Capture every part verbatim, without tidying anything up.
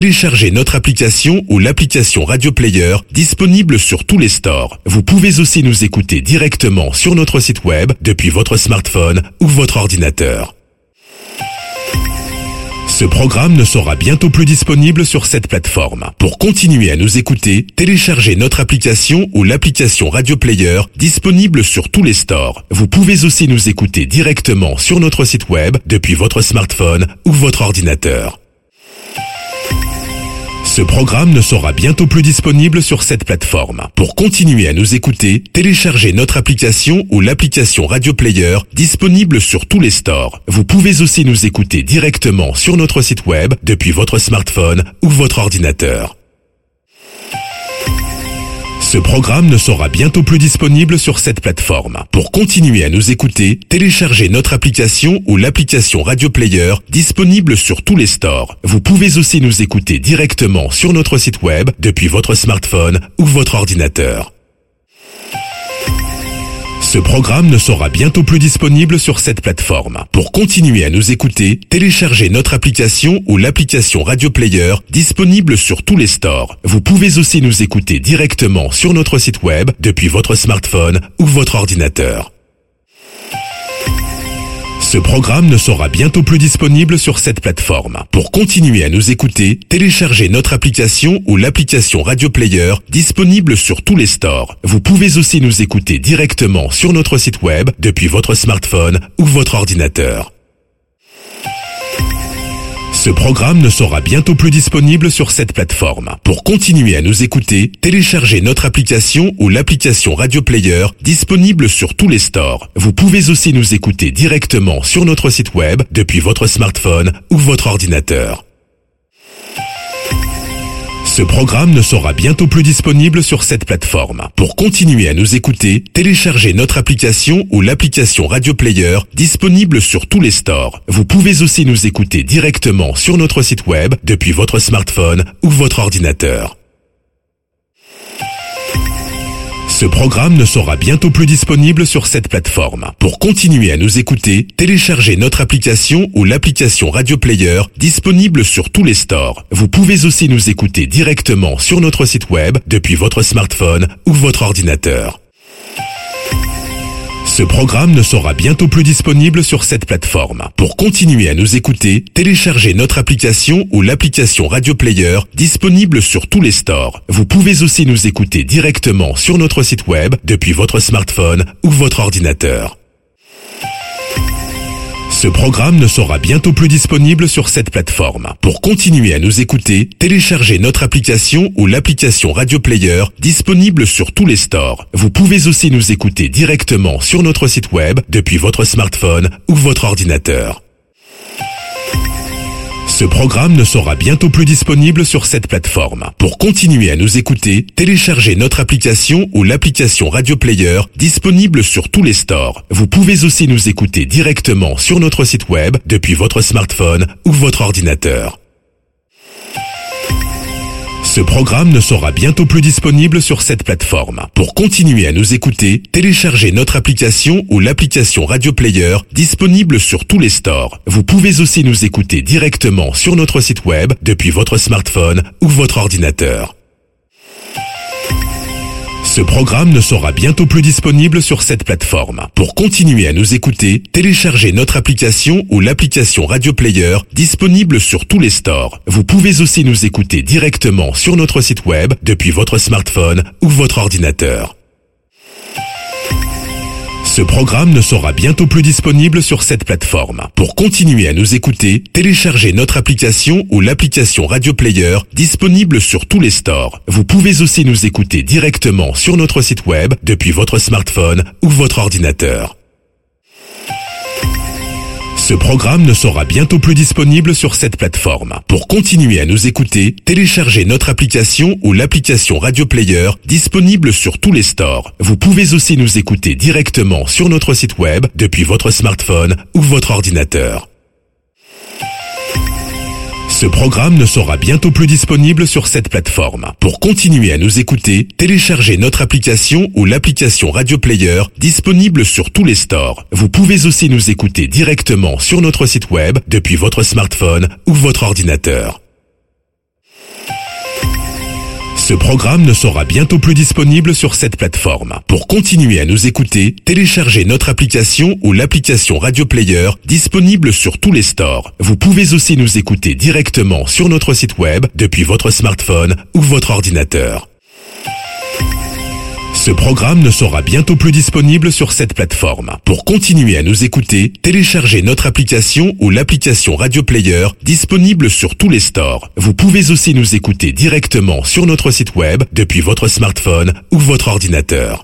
Téléchargez notre application ou l'application Radio Player disponible sur tous les stores. Vous pouvez aussi nous écouter directement sur notre site web depuis votre smartphone ou votre ordinateur. Ce programme ne sera bientôt plus disponible sur cette plateforme. Pour continuer à nous écouter, téléchargez notre application ou l'application Radio Player disponible sur tous les stores. Vous pouvez aussi nous écouter directement sur notre site web depuis votre smartphone ou votre ordinateur. Ce programme ne sera bientôt plus disponible sur cette plateforme. Pour continuer à nous écouter, téléchargez notre application ou l'application Radio Player disponible sur tous les stores. Vous pouvez aussi nous écouter directement sur notre site web depuis votre smartphone ou votre ordinateur. Ce programme ne sera bientôt plus disponible sur cette plateforme. Pour continuer à nous écouter, téléchargez notre application ou l'application Radio Player disponible sur tous les stores. Vous pouvez aussi nous écouter directement sur notre site web depuis votre smartphone ou votre ordinateur. Ce programme ne sera bientôt plus disponible sur cette plateforme. Pour continuer à nous écouter, téléchargez notre application ou l'application Radio Player disponible sur tous les stores. Vous pouvez aussi nous écouter directement sur notre site web depuis votre smartphone ou votre ordinateur. Ce programme ne sera bientôt plus disponible sur cette plateforme. Pour continuer à nous écouter, téléchargez notre application ou l'application Radio Player disponible sur tous les stores. Vous pouvez aussi nous écouter directement sur notre site web depuis votre smartphone ou votre ordinateur. Ce programme ne sera bientôt plus disponible sur cette plateforme. Pour continuer à nous écouter, téléchargez notre application ou l'application Radio Player disponible sur tous les stores. Vous pouvez aussi nous écouter directement sur notre site web depuis votre smartphone ou votre ordinateur. Ce programme ne sera bientôt plus disponible sur cette plateforme. Pour continuer à nous écouter, téléchargez notre application ou l'application Radio Player disponible sur tous les stores. Vous pouvez aussi nous écouter directement sur notre site web depuis votre smartphone ou votre ordinateur. Ce programme ne sera bientôt plus disponible sur cette plateforme. Pour continuer à nous écouter, téléchargez notre application ou l'application Radio Player disponible sur tous les stores. Vous pouvez aussi nous écouter directement sur notre site web depuis votre smartphone ou votre ordinateur. Ce programme ne sera bientôt plus disponible sur cette plateforme. Pour continuer à nous écouter, téléchargez notre application ou l'application Radio Player disponible sur tous les stores. Vous pouvez aussi nous écouter directement sur notre site web depuis votre smartphone ou votre ordinateur. Ce programme ne sera bientôt plus disponible sur cette plateforme. Pour continuer à nous écouter, téléchargez notre application ou l'application Radio Player disponible sur tous les stores. Vous pouvez aussi nous écouter directement sur notre site web depuis votre smartphone ou votre ordinateur. Ce programme ne sera bientôt plus disponible sur cette plateforme. Pour continuer à nous écouter, téléchargez notre application ou l'application Radio Player disponible sur tous les stores. Vous pouvez aussi nous écouter directement sur notre site web depuis votre smartphone ou votre ordinateur. Ce programme ne sera bientôt plus disponible sur cette plateforme. Pour continuer à nous écouter, téléchargez notre application ou l'application Radio Player disponible sur tous les stores. Vous pouvez aussi nous écouter directement sur notre site web depuis votre smartphone ou votre ordinateur. Ce programme ne sera bientôt plus disponible sur cette plateforme. Pour continuer à nous écouter, téléchargez notre application ou l'application Radio Player disponible sur tous les stores. Vous pouvez aussi nous écouter directement sur notre site web depuis votre smartphone ou votre ordinateur. Ce programme ne sera bientôt plus disponible sur cette plateforme. Pour continuer à nous écouter, téléchargez notre application ou l'application Radio Player disponible sur tous les stores. Vous pouvez aussi nous écouter directement sur notre site web depuis votre smartphone ou votre ordinateur. Ce programme ne sera bientôt plus disponible sur cette plateforme. Pour continuer à nous écouter, téléchargez notre application ou l'application Radio Player disponible sur tous les stores. Vous pouvez aussi nous écouter directement sur notre site web depuis votre smartphone ou votre ordinateur. Ce programme ne sera bientôt plus disponible sur cette plateforme. Pour continuer à nous écouter, téléchargez notre application ou l'application Radio Player disponible sur tous les stores. Vous pouvez aussi nous écouter directement sur notre site web depuis votre smartphone ou votre ordinateur. Ce programme ne sera bientôt plus disponible sur cette plateforme. Pour continuer à nous écouter, téléchargez notre application ou l'application Radio Player disponible sur tous les stores. Vous pouvez aussi nous écouter directement sur notre site web depuis votre smartphone ou votre ordinateur. Ce programme ne sera bientôt plus disponible sur cette plateforme. Pour continuer à nous écouter, téléchargez notre application ou l'application Radio Player disponible sur tous les stores. Vous pouvez aussi nous écouter directement sur notre site web depuis votre smartphone ou votre ordinateur.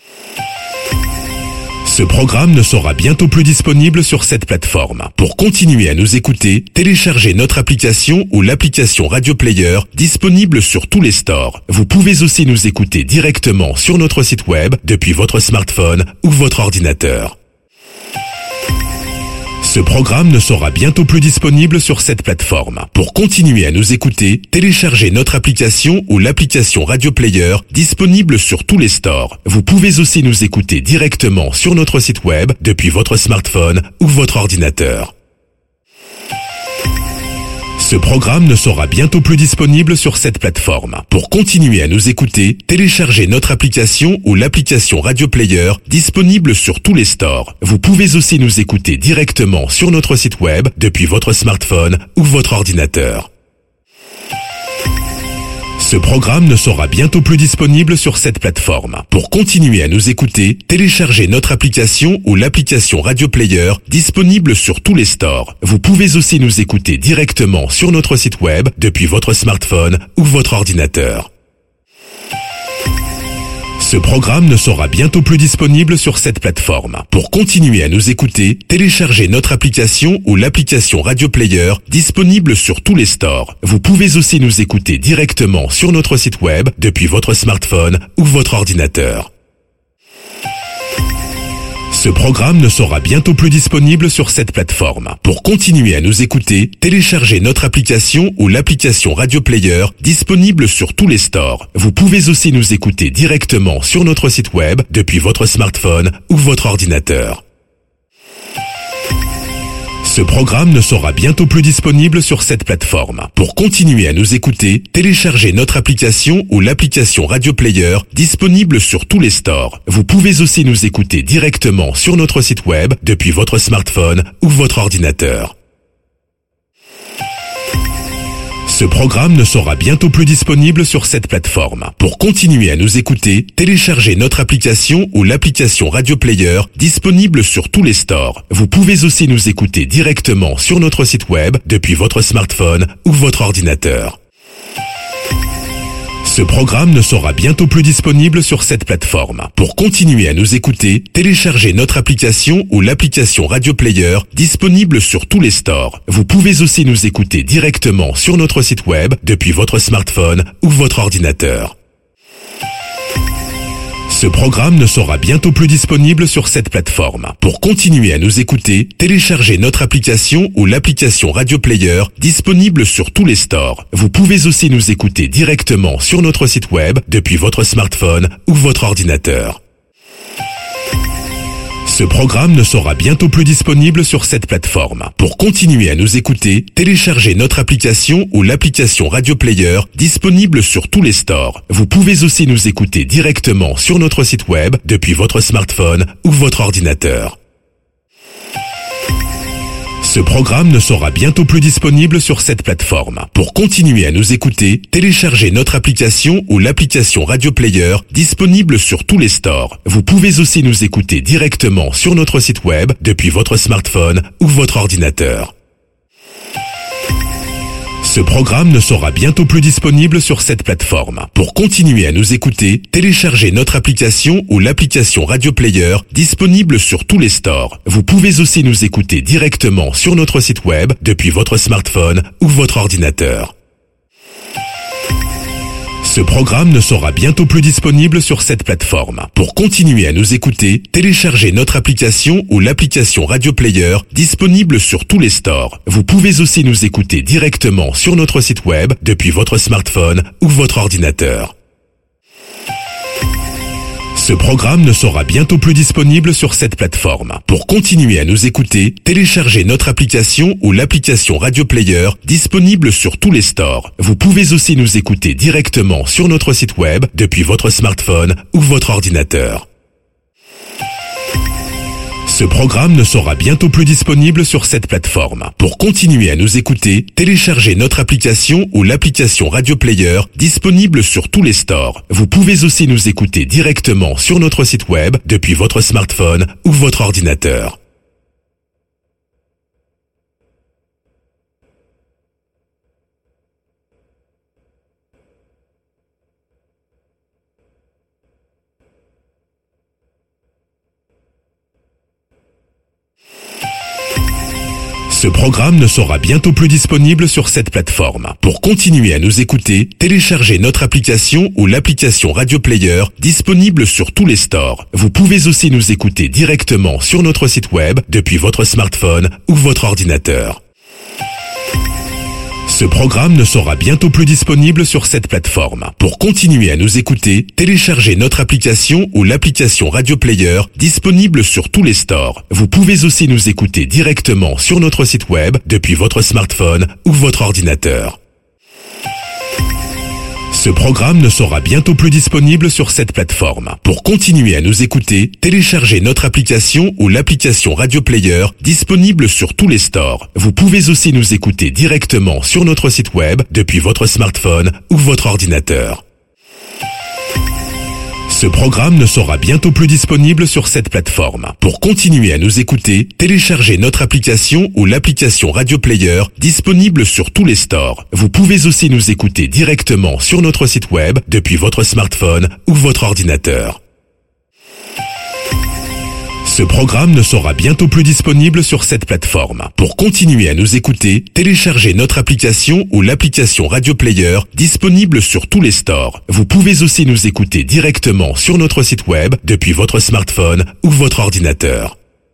Ce programme ne sera bientôt plus disponible sur cette plateforme. Pour continuer à nous écouter, téléchargez notre application ou l'application Radio Player disponible sur tous les stores. Vous pouvez aussi nous écouter directement sur notre site web depuis votre smartphone ou votre ordinateur. Ce programme ne sera bientôt plus disponible sur cette plateforme. Pour continuer à nous écouter, téléchargez notre application ou l'application Radio Player disponible sur tous les stores. Vous pouvez aussi nous écouter directement sur notre site web depuis votre smartphone ou votre ordinateur. Ce programme ne sera bientôt plus disponible sur cette plateforme. Pour continuer à nous écouter, téléchargez notre application ou l'application Radio Player disponible sur tous les stores. Vous pouvez aussi nous écouter directement sur notre site web depuis votre smartphone ou votre ordinateur. Ce programme ne sera bientôt plus disponible sur cette plateforme. Pour continuer à nous écouter, téléchargez notre application ou l'application Radio Player disponible sur tous les stores. Vous pouvez aussi nous écouter directement sur notre site web depuis votre smartphone ou votre ordinateur. Ce programme ne sera bientôt plus disponible sur cette plateforme. Pour continuer à nous écouter, téléchargez notre application ou l'application Radio Player disponible sur tous les stores. Vous pouvez aussi nous écouter directement sur notre site web depuis votre smartphone ou votre ordinateur. Ce programme ne sera bientôt plus disponible sur cette plateforme. Pour continuer à nous écouter, téléchargez notre application ou l'application Radio Player disponible sur tous les stores. Vous pouvez aussi nous écouter directement sur notre site web depuis votre smartphone ou votre ordinateur. Ce programme ne sera bientôt plus disponible sur cette plateforme. Pour continuer à nous écouter, téléchargez notre application ou l'application Radio Player disponible sur tous les stores. Vous pouvez aussi nous écouter directement sur notre site web depuis votre smartphone ou votre ordinateur. Ce programme ne sera bientôt plus disponible sur cette plateforme. Pour continuer à nous écouter, téléchargez notre application ou l'application Radio Player disponible sur tous les stores. Vous pouvez aussi nous écouter directement sur notre site web depuis votre smartphone ou votre ordinateur. Ce programme ne sera bientôt plus disponible sur cette plateforme. Pour continuer à nous écouter, téléchargez notre application ou l'application Radio Player disponible sur tous les stores. Vous pouvez aussi nous écouter directement sur notre site web depuis votre smartphone ou votre ordinateur. Ce programme ne sera bientôt plus disponible sur cette plateforme. Pour continuer à nous écouter, téléchargez notre application ou l'application Radio Player disponible sur tous les stores. Vous pouvez aussi nous écouter directement sur notre site web depuis votre smartphone ou votre ordinateur. Ce programme ne sera bientôt plus disponible sur cette plateforme. Pour continuer à nous écouter, téléchargez notre application ou l'application Radio Player disponible sur tous les stores. Vous pouvez aussi nous écouter directement sur notre site web depuis votre smartphone ou votre ordinateur. Ce programme ne sera bientôt plus disponible sur cette plateforme. Pour continuer à nous écouter, téléchargez notre application ou l'application Radio Player disponible sur tous les stores. Vous pouvez aussi nous écouter directement sur notre site web depuis votre smartphone ou votre ordinateur. Ce programme ne sera bientôt plus disponible sur cette plateforme. Pour continuer à nous écouter, téléchargez notre application ou l'application Radio Player disponible sur tous les stores. Vous pouvez aussi nous écouter directement sur notre site web depuis votre smartphone ou votre ordinateur. Ce programme ne sera bientôt plus disponible sur cette plateforme. Pour continuer à nous écouter, téléchargez notre application ou l'application Radio Player disponible sur tous les stores. Vous pouvez aussi nous écouter directement sur notre site web depuis votre smartphone ou votre ordinateur. Ce programme ne sera bientôt plus disponible sur cette plateforme. Pour continuer à nous écouter, téléchargez notre application ou l'application Radio Player disponible sur tous les stores. Vous pouvez aussi nous écouter directement sur notre site web depuis votre smartphone ou votre ordinateur. Ce programme ne sera bientôt plus disponible sur cette plateforme. Pour continuer à nous écouter, téléchargez notre application ou l'application Radio Player disponible sur tous les stores. Vous pouvez aussi nous écouter directement sur notre site web depuis votre smartphone ou votre ordinateur. Ce programme ne sera bientôt plus disponible sur cette plateforme. Pour continuer à nous écouter, téléchargez notre application ou l'application Radio Player disponible sur tous les stores. Vous pouvez aussi nous écouter directement sur notre site web depuis votre smartphone ou votre ordinateur. Ce programme ne sera bientôt plus disponible sur cette plateforme. Pour continuer à nous écouter, téléchargez notre application ou l'application Radio Player disponible sur tous les stores. Vous pouvez aussi nous écouter directement sur notre site web depuis votre smartphone ou votre ordinateur. Ce programme ne sera bientôt plus disponible sur cette plateforme. Pour continuer à nous écouter, téléchargez notre application ou l'application Radio Player disponible sur tous les stores. Vous pouvez aussi nous écouter directement sur notre site web depuis votre smartphone ou votre ordinateur. Ce programme ne sera bientôt plus disponible sur cette plateforme. Pour continuer à nous écouter, téléchargez notre application ou l'application Radio Player disponible sur tous les stores. Vous pouvez aussi nous écouter directement sur notre site web depuis votre smartphone ou votre ordinateur. Ce programme ne sera bientôt plus disponible sur cette plateforme. Pour continuer à nous écouter, téléchargez notre application ou l'application Radio Player disponible sur tous les stores. Vous pouvez aussi nous écouter directement sur notre site web depuis votre smartphone ou votre ordinateur.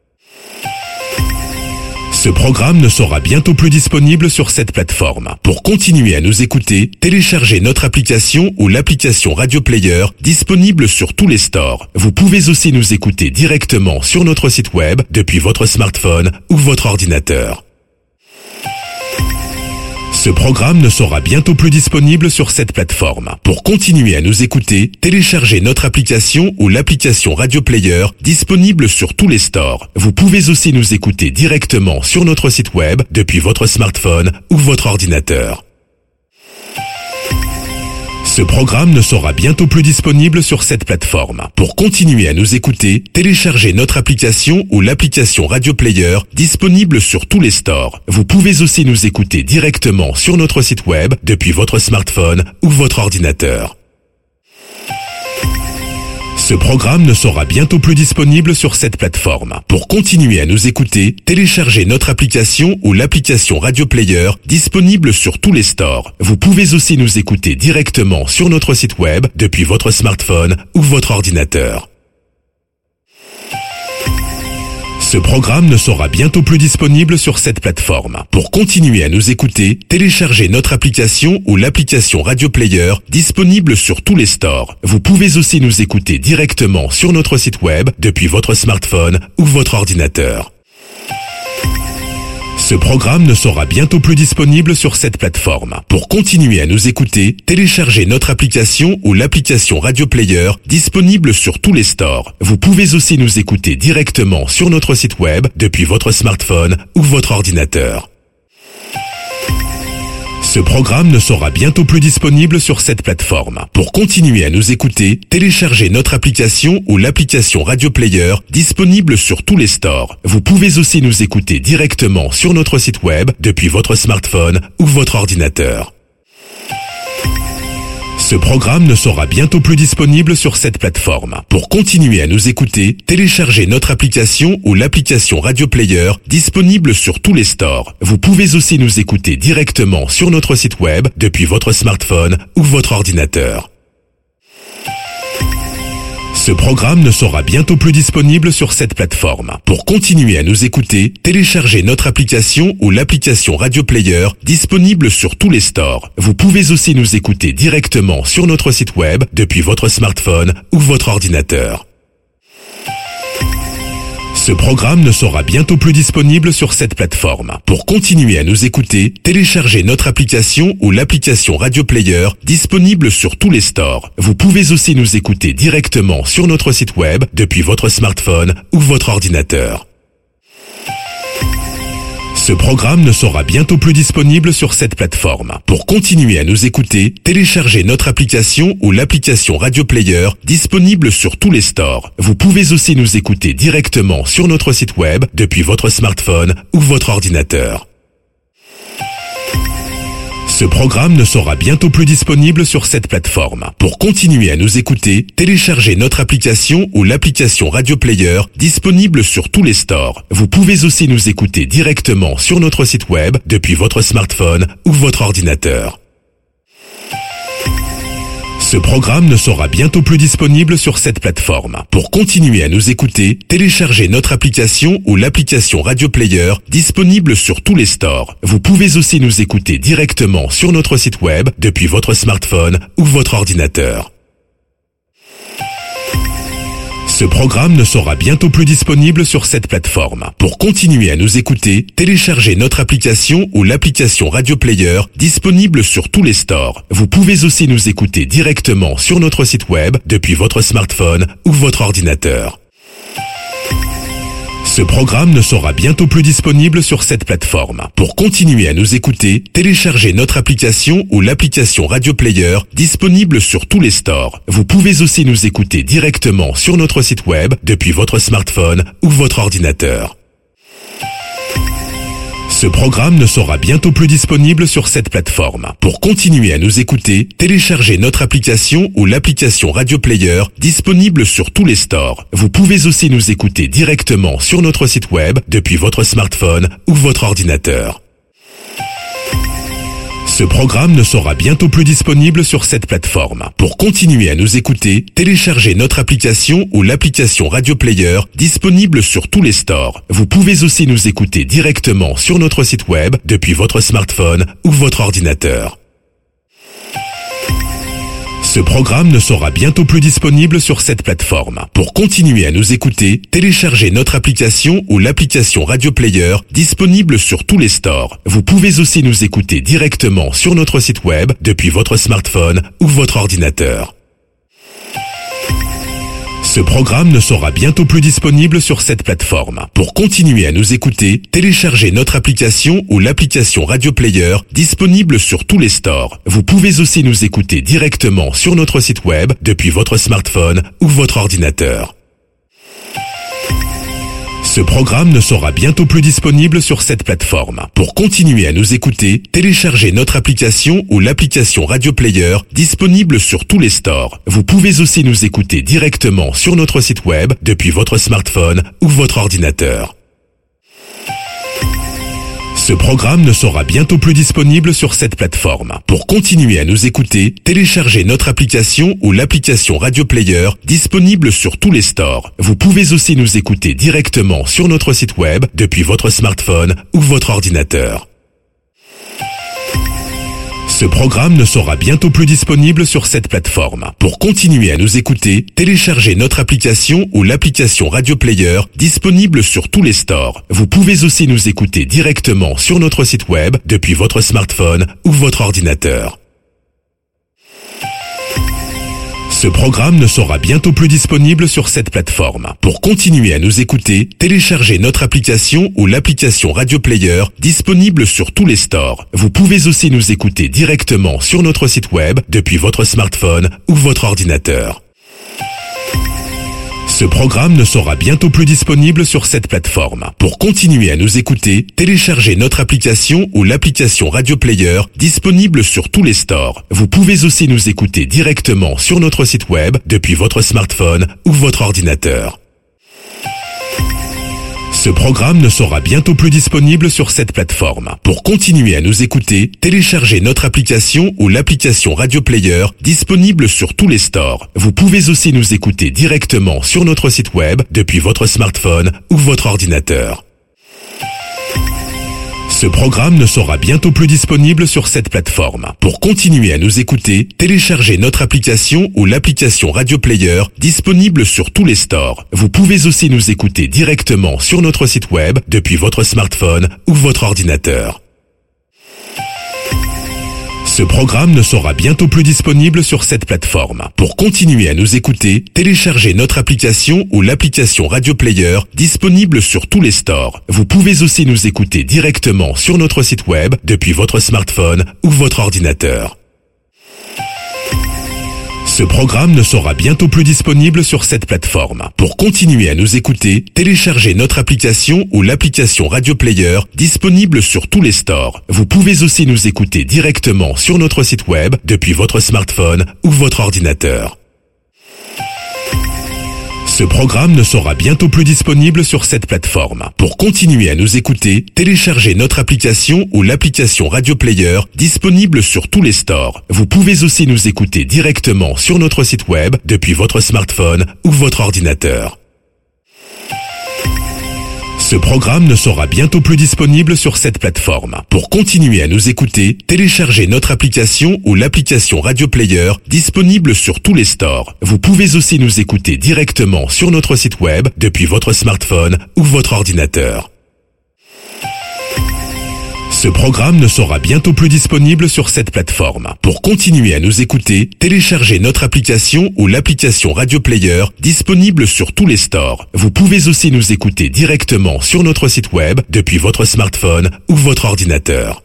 Ce programme ne sera bientôt plus disponible sur cette plateforme. Pour continuer à nous écouter, téléchargez notre application ou l'application Radio Player disponible sur tous les stores. Vous pouvez aussi nous écouter directement sur notre site web depuis votre smartphone ou votre ordinateur. Ce programme ne sera bientôt plus disponible sur cette plateforme. Pour continuer à nous écouter, téléchargez notre application ou l'application Radio Player disponible sur tous les stores. Vous pouvez aussi nous écouter directement sur notre site web depuis votre smartphone ou votre ordinateur. Ce programme ne sera bientôt plus disponible sur cette plateforme. Pour continuer à nous écouter, téléchargez notre application ou l'application Radio Player disponible sur tous les stores. Vous pouvez aussi nous écouter directement sur notre site web depuis votre smartphone ou votre ordinateur. Ce programme ne sera bientôt plus disponible sur cette plateforme. Pour continuer à nous écouter, téléchargez notre application ou l'application Radio Player disponible sur tous les stores. Vous pouvez aussi nous écouter directement sur notre site web depuis votre smartphone ou votre ordinateur. Ce programme ne sera bientôt plus disponible sur cette plateforme. Pour continuer à nous écouter, téléchargez notre application ou l'application Radio Player disponible sur tous les stores. Vous pouvez aussi nous écouter directement sur notre site web depuis votre smartphone ou votre ordinateur. Ce programme ne sera bientôt plus disponible sur cette plateforme. Pour continuer à nous écouter, téléchargez notre application ou l'application Radio Player disponible sur tous les stores. Vous pouvez aussi nous écouter directement sur notre site web depuis votre smartphone ou votre ordinateur. Ce programme ne sera bientôt plus disponible sur cette plateforme. Pour continuer à nous écouter, téléchargez notre application ou l'application Radio Player disponible sur tous les stores. Vous pouvez aussi nous écouter directement sur notre site web depuis votre smartphone ou votre ordinateur. Ce programme ne sera bientôt plus disponible sur cette plateforme. Pour continuer à nous écouter, téléchargez notre application ou l'application Radio Player disponible sur tous les stores. Vous pouvez aussi nous écouter directement sur notre site web depuis votre smartphone ou votre ordinateur. Ce programme ne sera bientôt plus disponible sur cette plateforme. Pour continuer à nous écouter, téléchargez notre application ou l'application Radio Player disponible sur tous les stores. Vous pouvez aussi nous écouter directement sur notre site web depuis votre smartphone ou votre ordinateur. Ce programme ne sera bientôt plus disponible sur cette plateforme. Pour continuer à nous écouter, téléchargez notre application ou l'application Radio Player disponible sur tous les stores. Vous pouvez aussi nous écouter directement sur notre site web depuis votre smartphone ou votre ordinateur. Ce programme ne sera bientôt plus disponible sur cette plateforme. Pour continuer à nous écouter, téléchargez notre application ou l'application Radio Player disponible sur tous les stores. Vous pouvez aussi nous écouter directement sur notre site web depuis votre smartphone ou votre ordinateur. Ce programme ne sera bientôt plus disponible sur cette plateforme. Pour continuer à nous écouter, téléchargez notre application ou l'application Radio Player disponible sur tous les stores. Vous pouvez aussi nous écouter directement sur notre site web depuis votre smartphone ou votre ordinateur. Ce programme ne sera bientôt plus disponible sur cette plateforme. Pour continuer à nous écouter, téléchargez notre application ou l'application Radio Player disponible sur tous les stores. Vous pouvez aussi nous écouter directement sur notre site web depuis votre smartphone ou votre ordinateur. Ce programme ne sera bientôt plus disponible sur cette plateforme. Pour continuer à nous écouter, téléchargez notre application ou l'application Radio Player disponible sur tous les stores. Vous pouvez aussi nous écouter directement sur notre site web depuis votre smartphone ou votre ordinateur. Ce programme ne sera bientôt plus disponible sur cette plateforme. Pour continuer à nous écouter, téléchargez notre application ou l'application Radio Player disponible sur tous les stores. Vous pouvez aussi nous écouter directement sur notre site web depuis votre smartphone ou votre ordinateur. Ce programme ne sera bientôt plus disponible sur cette plateforme. Pour continuer à nous écouter, téléchargez notre application ou l'application Radio Player disponible sur tous les stores. Vous pouvez aussi nous écouter directement sur notre site web depuis votre smartphone ou votre ordinateur. Ce programme ne sera bientôt plus disponible sur cette plateforme. Pour continuer à nous écouter, téléchargez notre application ou l'application Radio Player disponible sur tous les stores. Vous pouvez aussi nous écouter directement sur notre site web depuis votre smartphone ou votre ordinateur. Ce programme ne sera bientôt plus disponible sur cette plateforme. Pour continuer à nous écouter, téléchargez notre application ou l'application Radio Player disponible sur tous les stores. Vous pouvez aussi nous écouter directement sur notre site web depuis votre smartphone ou votre ordinateur. Ce programme ne sera bientôt plus disponible sur cette plateforme. Pour continuer à nous écouter, téléchargez notre application ou l'application Radio Player disponible sur tous les stores. Vous pouvez aussi nous écouter directement sur notre site web depuis votre smartphone ou votre ordinateur. Ce programme ne sera bientôt plus disponible sur cette plateforme. Pour continuer à nous écouter, téléchargez notre application ou l'application Radio Player disponible sur tous les stores. Vous pouvez aussi nous écouter directement sur notre site web depuis votre smartphone ou votre ordinateur. Ce programme ne sera bientôt plus disponible sur cette plateforme. Pour continuer à nous écouter, téléchargez notre application ou l'application Radio Player disponible sur tous les stores. Vous pouvez aussi nous écouter directement sur notre site web depuis votre smartphone ou votre ordinateur. Ce programme ne sera bientôt plus disponible sur cette plateforme. Pour continuer à nous écouter, téléchargez notre application ou l'application Radio Player disponible sur tous les stores. Vous pouvez aussi nous écouter directement sur notre site web depuis votre smartphone ou votre ordinateur. Ce programme ne sera bientôt plus disponible sur cette plateforme. Pour continuer à nous écouter, téléchargez notre application ou l'application Radio Player disponible sur tous les stores. Vous pouvez aussi nous écouter directement sur notre site web depuis votre smartphone ou votre ordinateur. Ce programme ne sera bientôt plus disponible sur cette plateforme. Pour continuer à nous écouter, téléchargez notre application ou l'application Radio Player disponible sur tous les stores. Vous pouvez aussi nous écouter directement sur notre site web depuis votre smartphone ou votre ordinateur. Ce programme ne sera bientôt plus disponible sur cette plateforme. Pour continuer à nous écouter, téléchargez notre application ou l'application Radio Player disponible sur tous les stores. Vous pouvez aussi nous écouter directement sur notre site web depuis votre smartphone ou votre ordinateur. Ce programme ne sera bientôt plus disponible sur cette plateforme. Pour continuer à nous écouter, téléchargez notre application ou l'application Radio Player disponible sur tous les stores. Vous pouvez aussi nous écouter directement sur notre site web depuis votre smartphone ou votre ordinateur. Ce programme ne sera bientôt plus disponible sur cette plateforme. Pour continuer à nous écouter, téléchargez notre application ou l'application Radio Player disponible sur tous les stores. Vous pouvez aussi nous écouter directement sur notre site web depuis votre smartphone ou votre ordinateur. Ce programme ne sera bientôt plus disponible sur cette plateforme. Pour continuer à nous écouter, téléchargez notre application ou l'application Radio Player disponible sur tous les stores. Vous pouvez aussi nous écouter directement sur notre site web depuis votre smartphone ou votre ordinateur. Ce programme ne sera bientôt plus disponible sur cette plateforme. Pour continuer à nous écouter, téléchargez notre application ou l'application Radio Player disponible sur tous les stores. Vous pouvez aussi nous écouter directement sur notre site web depuis votre smartphone ou votre ordinateur. Ce programme ne sera bientôt plus disponible sur cette plateforme. Pour continuer à nous écouter, téléchargez notre application ou l'application Radio Player disponible sur tous les stores. Vous pouvez aussi nous écouter directement sur notre site web depuis votre smartphone ou votre ordinateur. Ce programme ne sera bientôt plus disponible sur cette plateforme. Pour continuer à nous écouter, téléchargez notre application ou l'application Radio Player disponible sur tous les stores. Vous pouvez aussi nous écouter directement sur notre site web depuis votre smartphone ou votre ordinateur.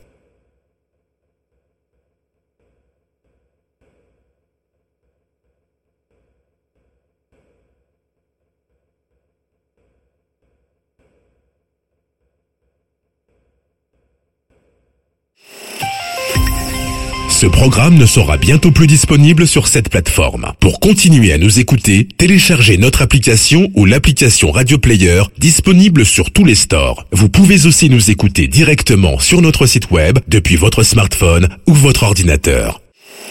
Ce programme ne sera bientôt plus disponible sur cette plateforme. Pour continuer à nous écouter, téléchargez notre application ou l'application Radio Player disponible sur tous les stores. Vous pouvez aussi nous écouter directement sur notre site web depuis votre smartphone ou votre ordinateur.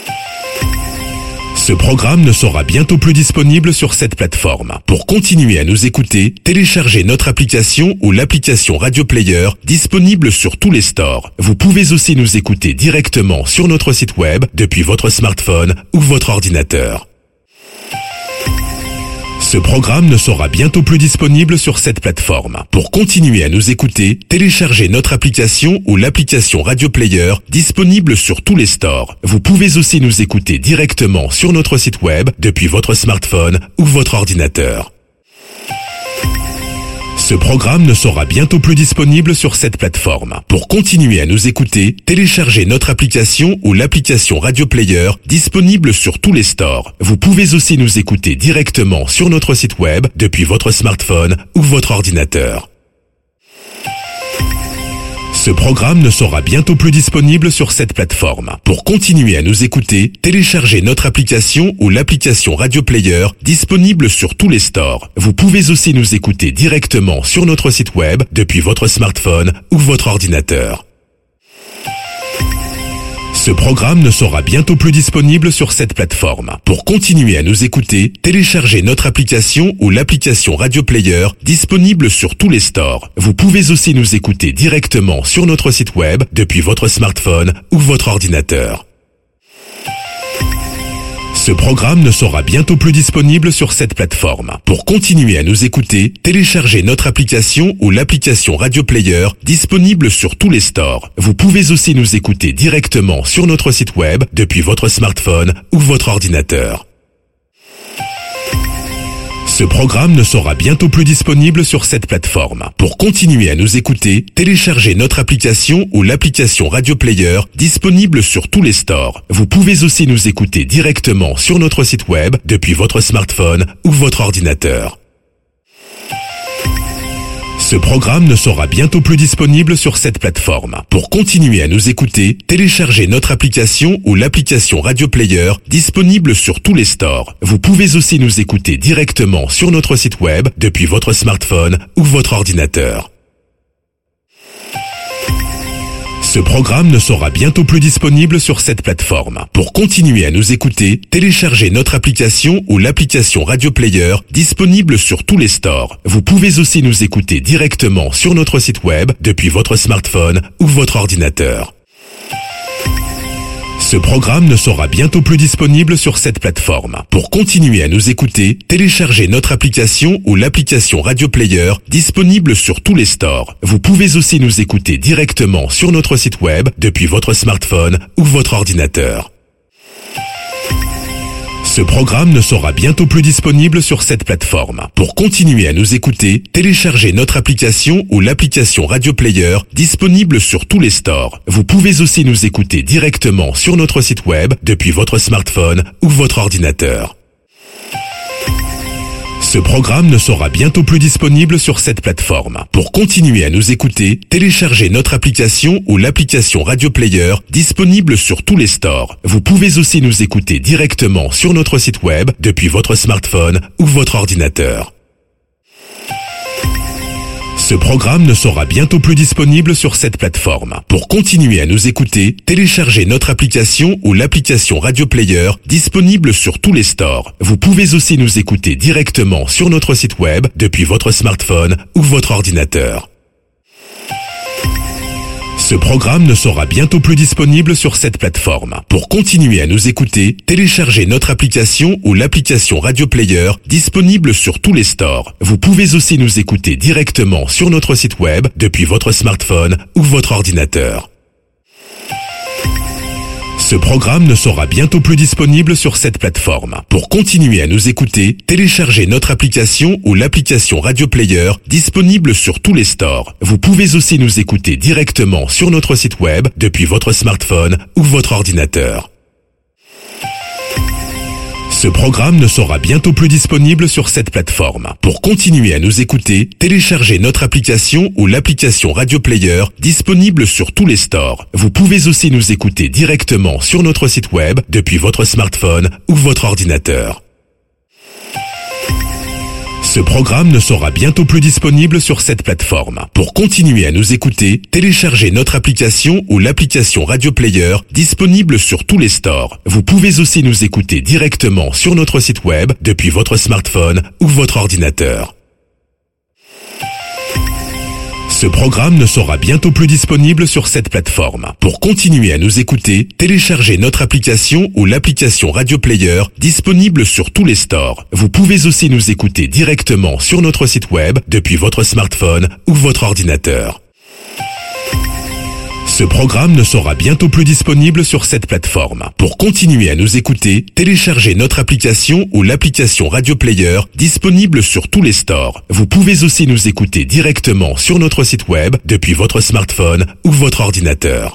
Ce programme ne sera bientôt plus disponible sur cette plateforme. Pour continuer à nous écouter, téléchargez notre application ou l'application Radio Player disponible sur tous les stores. Vous pouvez aussi nous écouter directement sur notre site web depuis votre smartphone ou votre ordinateur. Ce programme ne sera bientôt plus disponible sur cette plateforme. Pour continuer à nous écouter, téléchargez notre application ou l'application Radio Player disponible sur tous les stores. Vous pouvez aussi nous écouter directement sur notre site web depuis votre smartphone ou votre ordinateur. Ce programme ne sera bientôt plus disponible sur cette plateforme. Pour continuer à nous écouter, téléchargez notre application ou l'application Radio Player disponible sur tous les stores. Vous pouvez aussi nous écouter directement sur notre site web depuis votre smartphone ou votre ordinateur. Ce programme ne sera bientôt plus disponible sur cette plateforme. Pour continuer à nous écouter, téléchargez notre application ou l'application Radio Player disponible sur tous les stores. Vous pouvez aussi nous écouter directement sur notre site web depuis votre smartphone ou votre ordinateur. Ce programme ne sera bientôt plus disponible sur cette plateforme. Pour continuer à nous écouter, téléchargez notre application ou l'application Radio Player disponible sur tous les stores. Vous pouvez aussi nous écouter directement sur notre site web depuis votre smartphone ou votre ordinateur. Ce programme ne sera bientôt plus disponible sur cette plateforme. Pour continuer à nous écouter, téléchargez notre application ou l'application Radio Player disponible sur tous les stores. Vous pouvez aussi nous écouter directement sur notre site web depuis votre smartphone ou votre ordinateur. Ce programme ne sera bientôt plus disponible sur cette plateforme. Pour continuer à nous écouter, téléchargez notre application ou l'application Radio Player disponible sur tous les stores. Vous pouvez aussi nous écouter directement sur notre site web depuis votre smartphone ou votre ordinateur. Ce programme ne sera bientôt plus disponible sur cette plateforme. Pour continuer à nous écouter, téléchargez notre application ou l'application Radio Player disponible sur tous les stores. Vous pouvez aussi nous écouter directement sur notre site web depuis votre smartphone ou votre ordinateur. Ce programme ne sera bientôt plus disponible sur cette plateforme. Pour continuer à nous écouter, téléchargez notre application ou l'application Radio Player disponible sur tous les stores. Vous pouvez aussi nous écouter directement sur notre site web depuis votre smartphone ou votre ordinateur. Ce programme ne sera bientôt plus disponible sur cette plateforme. Pour continuer à nous écouter, téléchargez notre application ou l'application Radio Player disponible sur tous les stores. Vous pouvez aussi nous écouter directement sur notre site web depuis votre smartphone ou votre ordinateur. Ce programme ne sera bientôt plus disponible sur cette plateforme. Pour continuer à nous écouter, téléchargez notre application ou l'application Radio Player disponible sur tous les stores. Vous pouvez aussi nous écouter directement sur notre site web depuis votre smartphone ou votre ordinateur. Ce programme ne sera bientôt plus disponible sur cette plateforme. Pour continuer à nous écouter, téléchargez notre application ou l'application Radio Player disponible sur tous les stores. Vous pouvez aussi nous écouter directement sur notre site web depuis votre smartphone ou votre ordinateur. Ce programme ne sera bientôt plus disponible sur cette plateforme. Pour continuer à nous écouter, téléchargez notre application ou l'application Radio Player disponible sur tous les stores. Vous pouvez aussi nous écouter directement sur notre site web depuis votre smartphone ou votre ordinateur. Ce programme ne sera bientôt plus disponible sur cette plateforme. Pour continuer à nous écouter, téléchargez notre application ou l'application Radio Player disponible sur tous les stores. Vous pouvez aussi nous écouter directement sur notre site web depuis votre smartphone ou votre ordinateur. Ce programme ne sera bientôt plus disponible sur cette plateforme. Pour continuer à nous écouter, téléchargez notre application ou l'application Radio Player disponible sur tous les stores. Vous pouvez aussi nous écouter directement sur notre site web depuis votre smartphone ou votre ordinateur. Ce programme ne sera bientôt plus disponible sur cette plateforme. Pour continuer à nous écouter, téléchargez notre application ou l'application Radio Player disponible sur tous les stores. Vous pouvez aussi nous écouter directement sur notre site web depuis votre smartphone ou votre ordinateur. Ce programme ne sera bientôt plus disponible sur cette plateforme. Pour continuer à nous écouter, téléchargez notre application ou l'application Radio Player disponible sur tous les stores. Vous pouvez aussi nous écouter directement sur notre site web depuis votre smartphone ou votre ordinateur. Ce programme ne sera bientôt plus disponible sur cette plateforme. Pour continuer à nous écouter, téléchargez notre application ou l'application Radio Player disponible sur tous les stores. Vous pouvez aussi nous écouter directement sur notre site web depuis votre smartphone ou votre ordinateur. Ce programme ne sera bientôt plus disponible sur cette plateforme. Pour continuer à nous écouter, téléchargez notre application ou l'application Radio Player disponible sur tous les stores. Vous pouvez aussi nous écouter directement sur notre site web depuis votre smartphone ou votre ordinateur.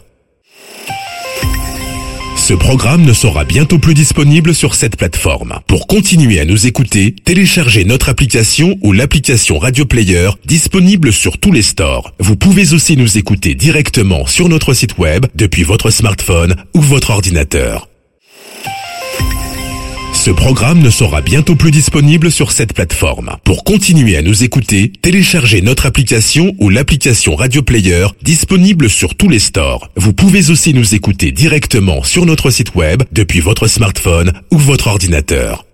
Ce programme ne sera bientôt plus disponible sur cette plateforme. Pour continuer à nous écouter, téléchargez notre application ou l'application Radio Player disponible sur tous les stores. Vous pouvez aussi nous écouter directement sur notre site web depuis votre smartphone ou votre ordinateur. Ce programme ne sera bientôt plus disponible sur cette plateforme. Pour continuer à nous écouter, téléchargez notre application ou l'application Radio Player disponible sur tous les stores. Vous pouvez aussi nous écouter directement sur notre site web depuis votre smartphone ou votre ordinateur.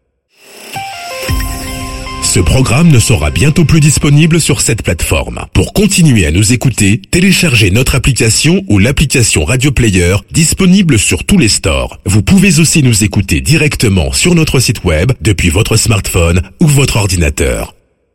Ce programme ne sera bientôt plus disponible sur cette plateforme. Pour continuer à nous écouter, téléchargez notre application ou l'application Radio Player disponible sur tous les stores. Vous pouvez aussi nous écouter directement sur notre site web depuis votre smartphone ou votre ordinateur.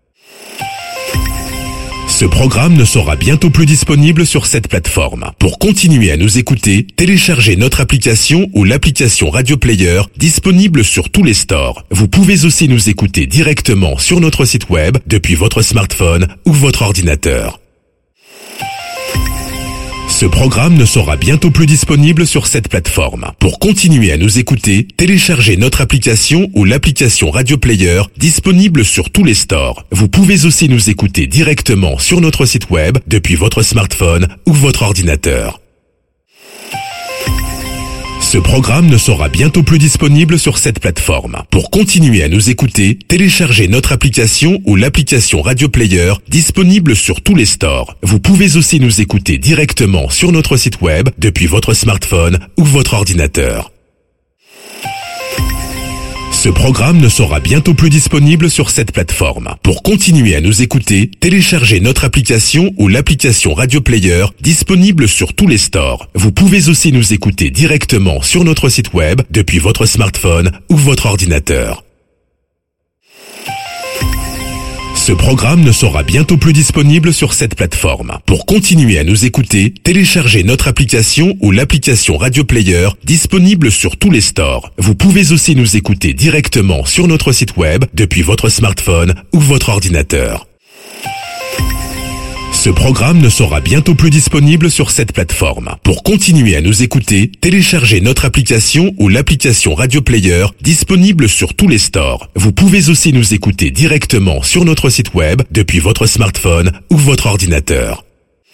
Ce programme ne sera bientôt plus disponible sur cette plateforme. Pour continuer à nous écouter, téléchargez notre application ou l'application Radio Player disponible sur tous les stores. Vous pouvez aussi nous écouter directement sur notre site web depuis votre smartphone ou votre ordinateur. Ce programme ne sera bientôt plus disponible sur cette plateforme. Pour continuer à nous écouter, téléchargez notre application ou l'application Radio Player disponible sur tous les stores. Vous pouvez aussi nous écouter directement sur notre site web depuis votre smartphone ou votre ordinateur. Ce programme ne sera bientôt plus disponible sur cette plateforme. Pour continuer à nous écouter, téléchargez notre application ou l'application Radio Player disponible sur tous les stores. Vous pouvez aussi nous écouter directement sur notre site web depuis votre smartphone ou votre ordinateur. Ce programme ne sera bientôt plus disponible sur cette plateforme. Pour continuer à nous écouter, téléchargez notre application ou l'application Radio Player disponible sur tous les stores. Vous pouvez aussi nous écouter directement sur notre site web depuis votre smartphone ou votre ordinateur. Ce programme ne sera bientôt plus disponible sur cette plateforme. Pour continuer à nous écouter, téléchargez notre application ou l'application Radio Player disponible sur tous les stores. Vous pouvez aussi nous écouter directement sur notre site web depuis votre smartphone ou votre ordinateur. Ce programme ne sera bientôt plus disponible sur cette plateforme. Pour continuer à nous écouter, téléchargez notre application ou l'application Radio Player disponible sur tous les stores. Vous pouvez aussi nous écouter directement sur notre site web depuis votre smartphone ou votre ordinateur.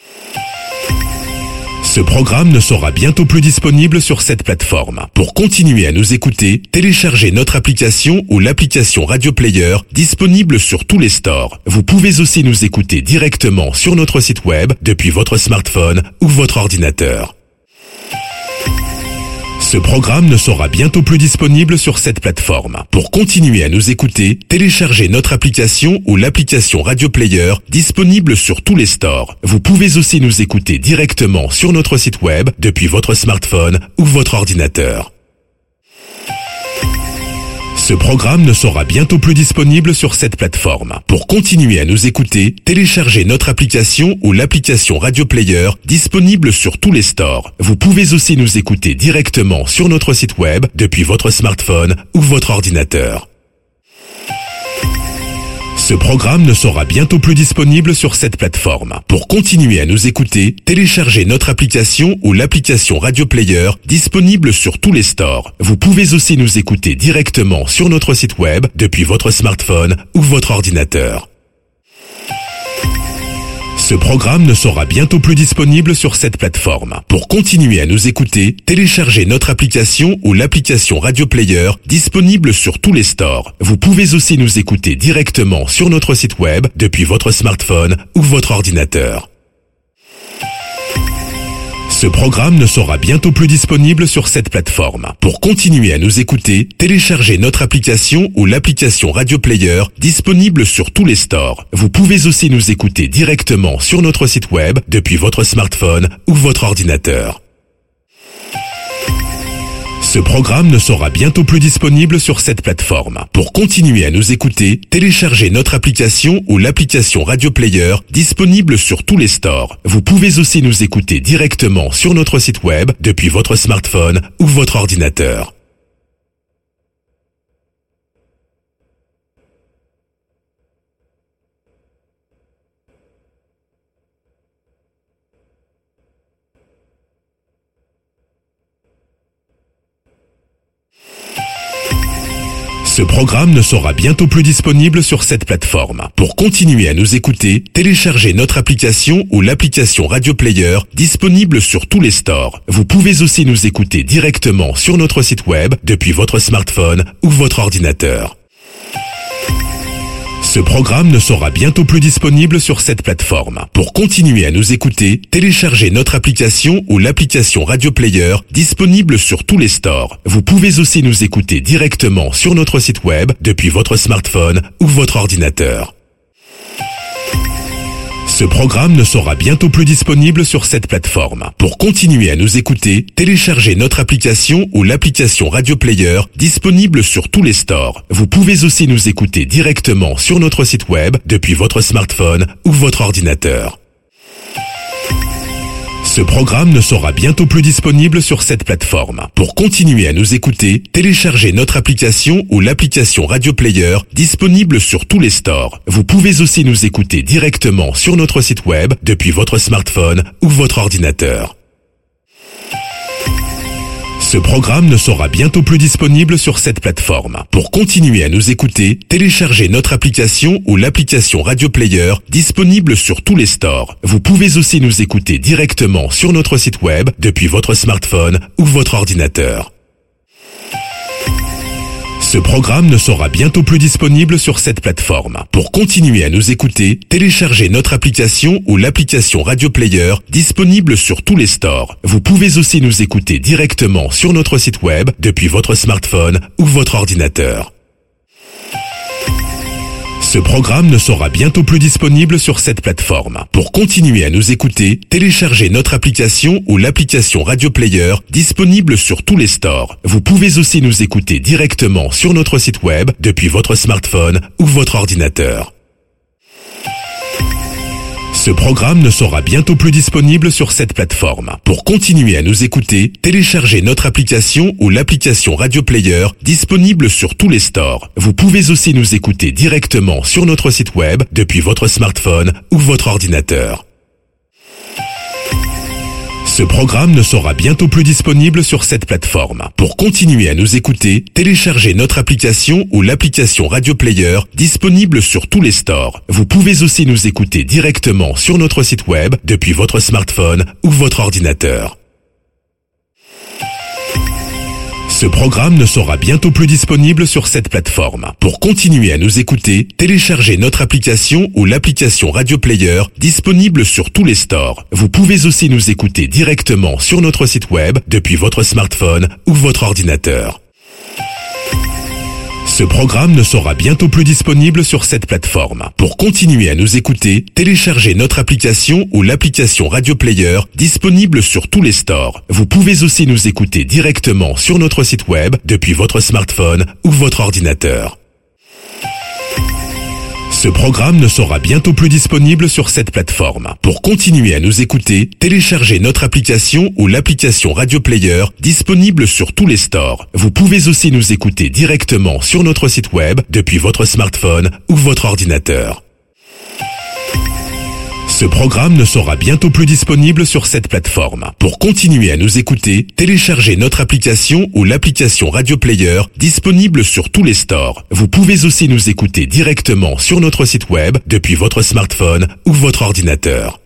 Ce programme ne sera bientôt plus disponible sur cette plateforme. Pour continuer à nous écouter, téléchargez notre application ou l'application Radio Player disponible sur tous les stores. Vous pouvez aussi nous écouter directement sur notre site web depuis votre smartphone ou votre ordinateur. Ce programme ne sera bientôt plus disponible sur cette plateforme. Pour continuer à nous écouter, téléchargez notre application ou l'application Radio Player disponible sur tous les stores. Vous pouvez aussi nous écouter directement sur notre site web depuis votre smartphone ou votre ordinateur. Ce programme ne sera bientôt plus disponible sur cette plateforme. Pour continuer à nous écouter, téléchargez notre application ou l'application Radio Player disponible sur tous les stores. Vous pouvez aussi nous écouter directement sur notre site web depuis votre smartphone ou votre ordinateur. Ce programme ne sera bientôt plus disponible sur cette plateforme. Pour continuer à nous écouter, téléchargez notre application ou l'application Radio Player disponible sur tous les stores. Vous pouvez aussi nous écouter directement sur notre site web depuis votre smartphone ou votre ordinateur. Ce programme ne sera bientôt plus disponible sur cette plateforme. Pour continuer à nous écouter, téléchargez notre application ou l'application Radio Player disponible sur tous les stores. Vous pouvez aussi nous écouter directement sur notre site web depuis votre smartphone ou votre ordinateur. Ce programme ne sera bientôt plus disponible sur cette plateforme. Pour continuer à nous écouter, téléchargez notre application ou l'application Radio Player disponible sur tous les stores. Vous pouvez aussi nous écouter directement sur notre site web depuis votre smartphone ou votre ordinateur. Ce programme ne sera bientôt plus disponible sur cette plateforme. Pour continuer à nous écouter, téléchargez notre application ou l'application Radio Player disponible sur tous les stores. Vous pouvez aussi nous écouter directement sur notre site web depuis votre smartphone ou votre ordinateur. Ce programme ne sera bientôt plus disponible sur cette plateforme. Pour continuer à nous écouter, téléchargez notre application ou l'application Radio Player disponible sur tous les stores. Vous pouvez aussi nous écouter directement sur notre site web depuis votre smartphone ou votre ordinateur. Ce programme ne sera bientôt plus disponible sur cette plateforme. Pour continuer à nous écouter, téléchargez notre application ou l'application Radio Player disponible sur tous les stores. Vous pouvez aussi nous écouter directement sur notre site web depuis votre smartphone ou votre ordinateur. Ce programme ne sera bientôt plus disponible sur cette plateforme. Pour continuer à nous écouter, téléchargez notre application ou l'application Radio Player disponible sur tous les stores. Vous pouvez aussi nous écouter directement sur notre site web depuis votre smartphone ou votre ordinateur. Ce programme ne sera bientôt plus disponible sur cette plateforme. Pour continuer à nous écouter, téléchargez notre application ou l'application Radio Player disponible sur tous les stores. Vous pouvez aussi nous écouter directement sur notre site web depuis votre smartphone ou votre ordinateur. Ce programme ne sera bientôt plus disponible sur cette plateforme. Pour continuer à nous écouter, téléchargez notre application ou l'application Radio Player disponible sur tous les stores. Vous pouvez aussi nous écouter directement sur notre site web depuis votre smartphone ou votre ordinateur. Ce programme ne sera bientôt plus disponible sur cette plateforme. Pour continuer à nous écouter, téléchargez notre application ou l'application Radio Player disponible sur tous les stores. Vous pouvez aussi nous écouter directement sur notre site web depuis votre smartphone ou votre ordinateur. Ce programme ne sera bientôt plus disponible sur cette plateforme. Pour continuer à nous écouter, téléchargez notre application ou l'application Radio Player disponible sur tous les stores. Vous pouvez aussi nous écouter directement sur notre site web depuis votre smartphone ou votre ordinateur. Ce programme ne sera bientôt plus disponible sur cette plateforme. Pour continuer à nous écouter, téléchargez notre application ou l'application Radio Player disponible sur tous les stores. Vous pouvez aussi nous écouter directement sur notre site web depuis votre smartphone ou votre ordinateur. Ce programme ne sera bientôt plus disponible sur cette plateforme. Pour continuer à nous écouter, téléchargez notre application ou l'application Radio Player disponible sur tous les stores. Vous pouvez aussi nous écouter directement sur notre site web depuis votre smartphone ou votre ordinateur. Ce programme ne sera bientôt plus disponible sur cette plateforme. Pour continuer à nous écouter, téléchargez notre application ou l'application Radio Player disponible sur tous les stores. Vous pouvez aussi nous écouter directement sur notre site web depuis votre smartphone ou votre ordinateur. Ce programme ne sera bientôt plus disponible sur cette plateforme. Pour continuer à nous écouter, téléchargez notre application ou l'application Radio Player disponible sur tous les stores. Vous pouvez aussi nous écouter directement sur notre site web depuis votre smartphone ou votre ordinateur. Ce programme ne sera bientôt plus disponible sur cette plateforme. Pour continuer à nous écouter, téléchargez notre application ou l'application Radio Player disponible sur tous les stores. Vous pouvez aussi nous écouter directement sur notre site web depuis votre smartphone ou votre ordinateur. Ce programme ne sera bientôt plus disponible sur cette plateforme. Pour continuer à nous écouter, téléchargez notre application ou l'application Radio Player disponible sur tous les stores. Vous pouvez aussi nous écouter directement sur notre site web depuis votre smartphone ou votre ordinateur.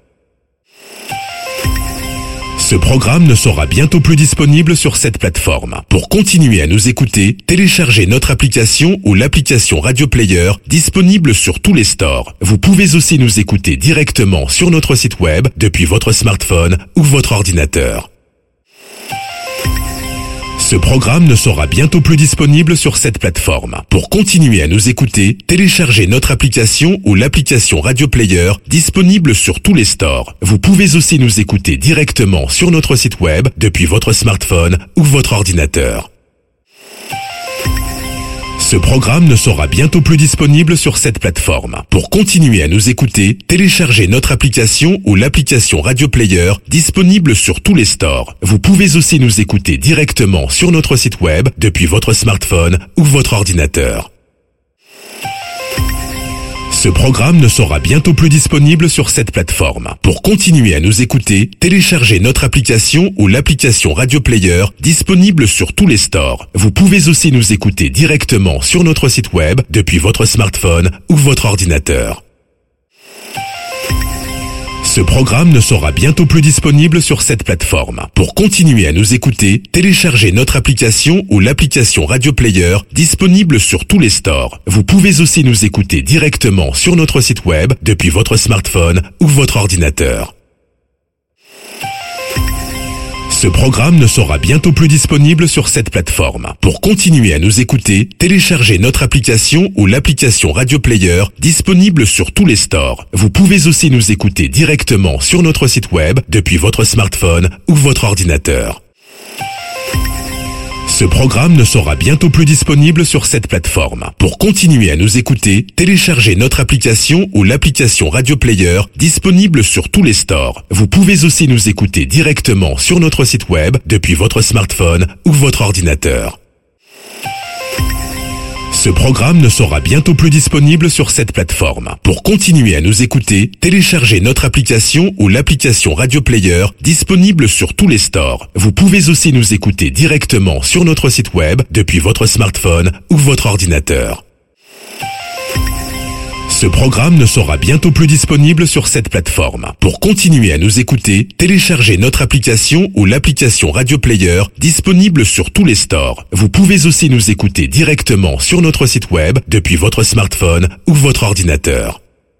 Ce programme ne sera bientôt plus disponible sur cette plateforme. Pour continuer à nous écouter, téléchargez notre application ou l'application Radio Player disponible sur tous les stores. Vous pouvez aussi nous écouter directement sur notre site web depuis votre smartphone ou votre ordinateur. Ce programme ne sera bientôt plus disponible sur cette plateforme. Pour continuer à nous écouter, téléchargez notre application ou l'application Radio Player disponible sur tous les stores. Vous pouvez aussi nous écouter directement sur notre site web depuis votre smartphone ou votre ordinateur. Ce programme ne sera bientôt plus disponible sur cette plateforme. Pour continuer à nous écouter, téléchargez notre application ou l'application Radio Player disponible sur tous les stores. Vous pouvez aussi nous écouter directement sur notre site web depuis votre smartphone ou votre ordinateur. Ce programme ne sera bientôt plus disponible sur cette plateforme. Pour continuer à nous écouter, téléchargez notre application ou l'application Radio Player disponible sur tous les stores. Vous pouvez aussi nous écouter directement sur notre site web depuis votre smartphone ou votre ordinateur. Ce programme ne sera bientôt plus disponible sur cette plateforme. Pour continuer à nous écouter, téléchargez notre application ou l'application Radio Player disponible sur tous les stores. Vous pouvez aussi nous écouter directement sur notre site web depuis votre smartphone ou votre ordinateur. Ce programme ne sera bientôt plus disponible sur cette plateforme. Pour continuer à nous écouter, téléchargez notre application ou l'application Radio Player disponible sur tous les stores. Vous pouvez aussi nous écouter directement sur notre site web depuis votre smartphone ou votre ordinateur. Ce programme ne sera bientôt plus disponible sur cette plateforme. Pour continuer à nous écouter, téléchargez notre application ou l'application Radio Player disponible sur tous les stores. Vous pouvez aussi nous écouter directement sur notre site web depuis votre smartphone ou votre ordinateur. Ce programme ne sera bientôt plus disponible sur cette plateforme. Pour continuer à nous écouter, téléchargez notre application ou l'application Radio Player disponible sur tous les stores. Vous pouvez aussi nous écouter directement sur notre site web depuis votre smartphone ou votre ordinateur. Ce programme ne sera bientôt plus disponible sur cette plateforme. Pour continuer à nous écouter, téléchargez notre application ou l'application Radio Player disponible sur tous les stores. Vous pouvez aussi nous écouter directement sur notre site web depuis votre smartphone ou votre ordinateur.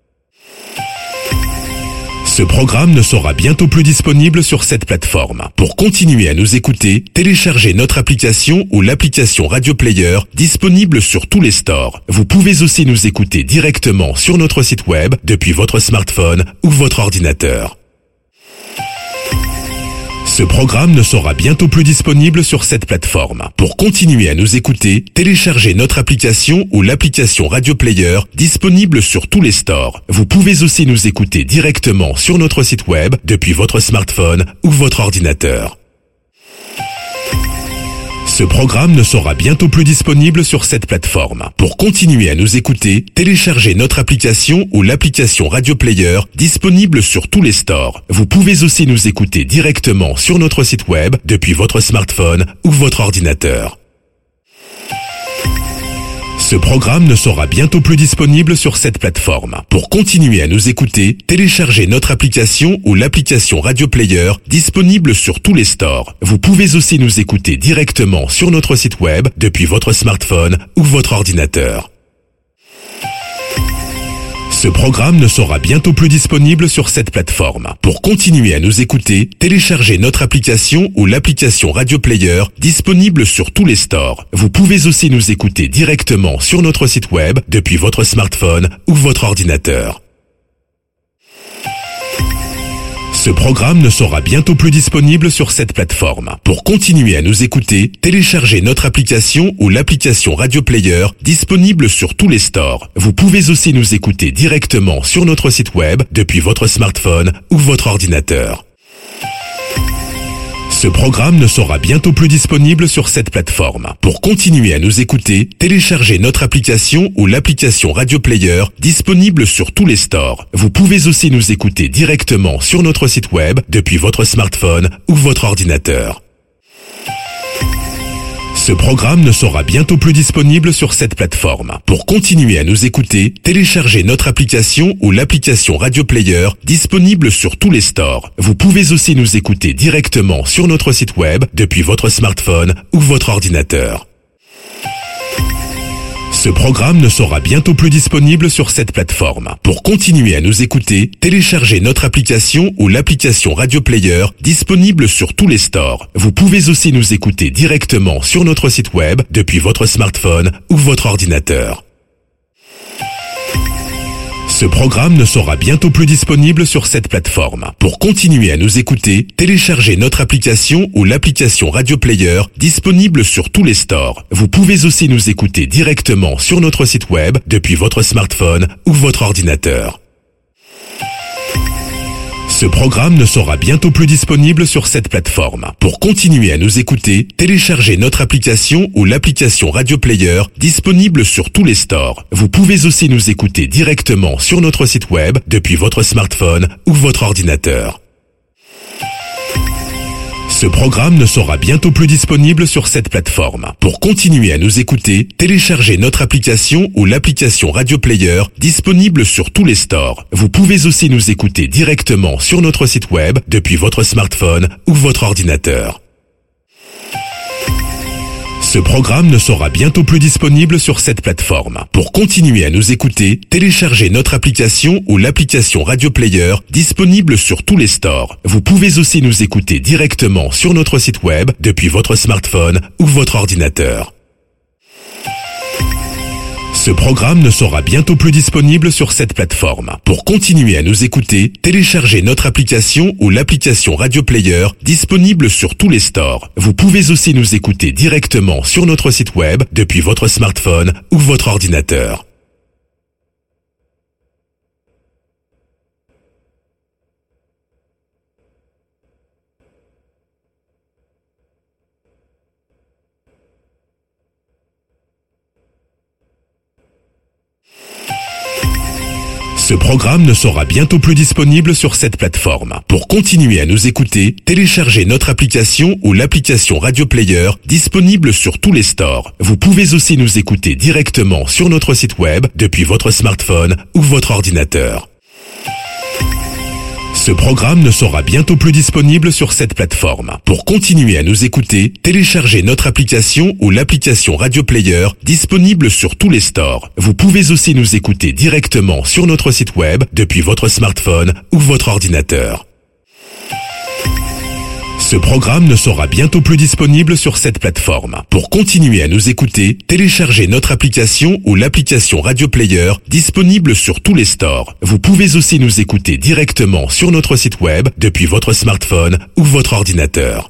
Ce programme ne sera bientôt plus disponible sur cette plateforme. Pour continuer à nous écouter, téléchargez notre application ou l'application Radio Player disponible sur tous les stores. Vous pouvez aussi nous écouter directement sur notre site web depuis votre smartphone ou votre ordinateur. Ce programme ne sera bientôt plus disponible sur cette plateforme. Pour continuer à nous écouter, téléchargez notre application ou l'application Radio Player disponible sur tous les stores. Vous pouvez aussi nous écouter directement sur notre site web depuis votre smartphone ou votre ordinateur. Ce programme ne sera bientôt plus disponible sur cette plateforme. Pour continuer à nous écouter, téléchargez notre application ou l'application Radio Player disponible sur tous les stores. Vous pouvez aussi nous écouter directement sur notre site web depuis votre smartphone ou votre ordinateur. Ce programme ne sera bientôt plus disponible sur cette plateforme. Pour continuer à nous écouter, téléchargez notre application ou l'application Radio Player disponible sur tous les stores. Vous pouvez aussi nous écouter directement sur notre site web depuis votre smartphone ou votre ordinateur. Ce programme ne sera bientôt plus disponible sur cette plateforme. Pour continuer à nous écouter, téléchargez notre application ou l'application Radio Player disponible sur tous les stores. Vous pouvez aussi nous écouter directement sur notre site web depuis votre smartphone ou votre ordinateur. Ce programme ne sera bientôt plus disponible sur cette plateforme. Pour continuer à nous écouter, téléchargez notre application ou l'application Radio Player disponible sur tous les stores. Vous pouvez aussi nous écouter directement sur notre site web depuis votre smartphone ou votre ordinateur. Ce programme ne sera bientôt plus disponible sur cette plateforme. Pour continuer à nous écouter, téléchargez notre application ou l'application Radio Player disponible sur tous les stores. Vous pouvez aussi nous écouter directement sur notre site web depuis votre smartphone ou votre ordinateur. Ce programme ne sera bientôt plus disponible sur cette plateforme. Pour continuer à nous écouter, téléchargez notre application ou l'application Radio Player disponible sur tous les stores. Vous pouvez aussi nous écouter directement sur notre site web depuis votre smartphone ou votre ordinateur. Ce programme ne sera bientôt plus disponible sur cette plateforme. Pour continuer à nous écouter, téléchargez notre application ou l'application Radio Player disponible sur tous les stores. Vous pouvez aussi nous écouter directement sur notre site web depuis votre smartphone ou votre ordinateur. Ce programme ne sera bientôt plus disponible sur cette plateforme. Pour continuer à nous écouter, téléchargez notre application ou l'application Radio Player disponible sur tous les stores. Vous pouvez aussi nous écouter directement sur notre site web depuis votre smartphone ou votre ordinateur. Ce programme ne sera bientôt plus disponible sur cette plateforme. Pour continuer à nous écouter, téléchargez notre application ou l'application Radio Player disponible sur tous les stores. Vous pouvez aussi nous écouter directement sur notre site web depuis votre smartphone ou votre ordinateur. Ce programme ne sera bientôt plus disponible sur cette plateforme. Pour continuer à nous écouter, téléchargez notre application ou l'application Radio Player disponible sur tous les stores. Vous pouvez aussi nous écouter directement sur notre site web depuis votre smartphone ou votre ordinateur. Ce programme ne sera bientôt plus disponible sur cette plateforme. Pour continuer à nous écouter, téléchargez notre application ou l'application Radio Player disponible sur tous les stores. Vous pouvez aussi nous écouter directement sur notre site web depuis votre smartphone ou votre ordinateur. Ce programme ne sera bientôt plus disponible sur cette plateforme. Pour continuer à nous écouter, téléchargez notre application ou l'application Radio Player disponible sur tous les stores. Vous pouvez aussi nous écouter directement sur notre site web depuis votre smartphone ou votre ordinateur. Ce programme ne sera bientôt plus disponible sur cette plateforme. Pour continuer à nous écouter, téléchargez notre application ou l'application Radio Player disponible sur tous les stores. Vous pouvez aussi nous écouter directement sur notre site web depuis votre smartphone ou votre ordinateur. Ce programme ne sera bientôt plus disponible sur cette plateforme. Pour continuer à nous écouter, téléchargez notre application ou l'application Radio Player disponible sur tous les stores. Vous pouvez aussi nous écouter directement sur notre site web depuis votre smartphone ou votre ordinateur. Ce programme ne sera bientôt plus disponible sur cette plateforme. Pour continuer à nous écouter, téléchargez notre application ou l'application Radio Player disponible sur tous les stores. Vous pouvez aussi nous écouter directement sur notre site web depuis votre smartphone ou votre ordinateur.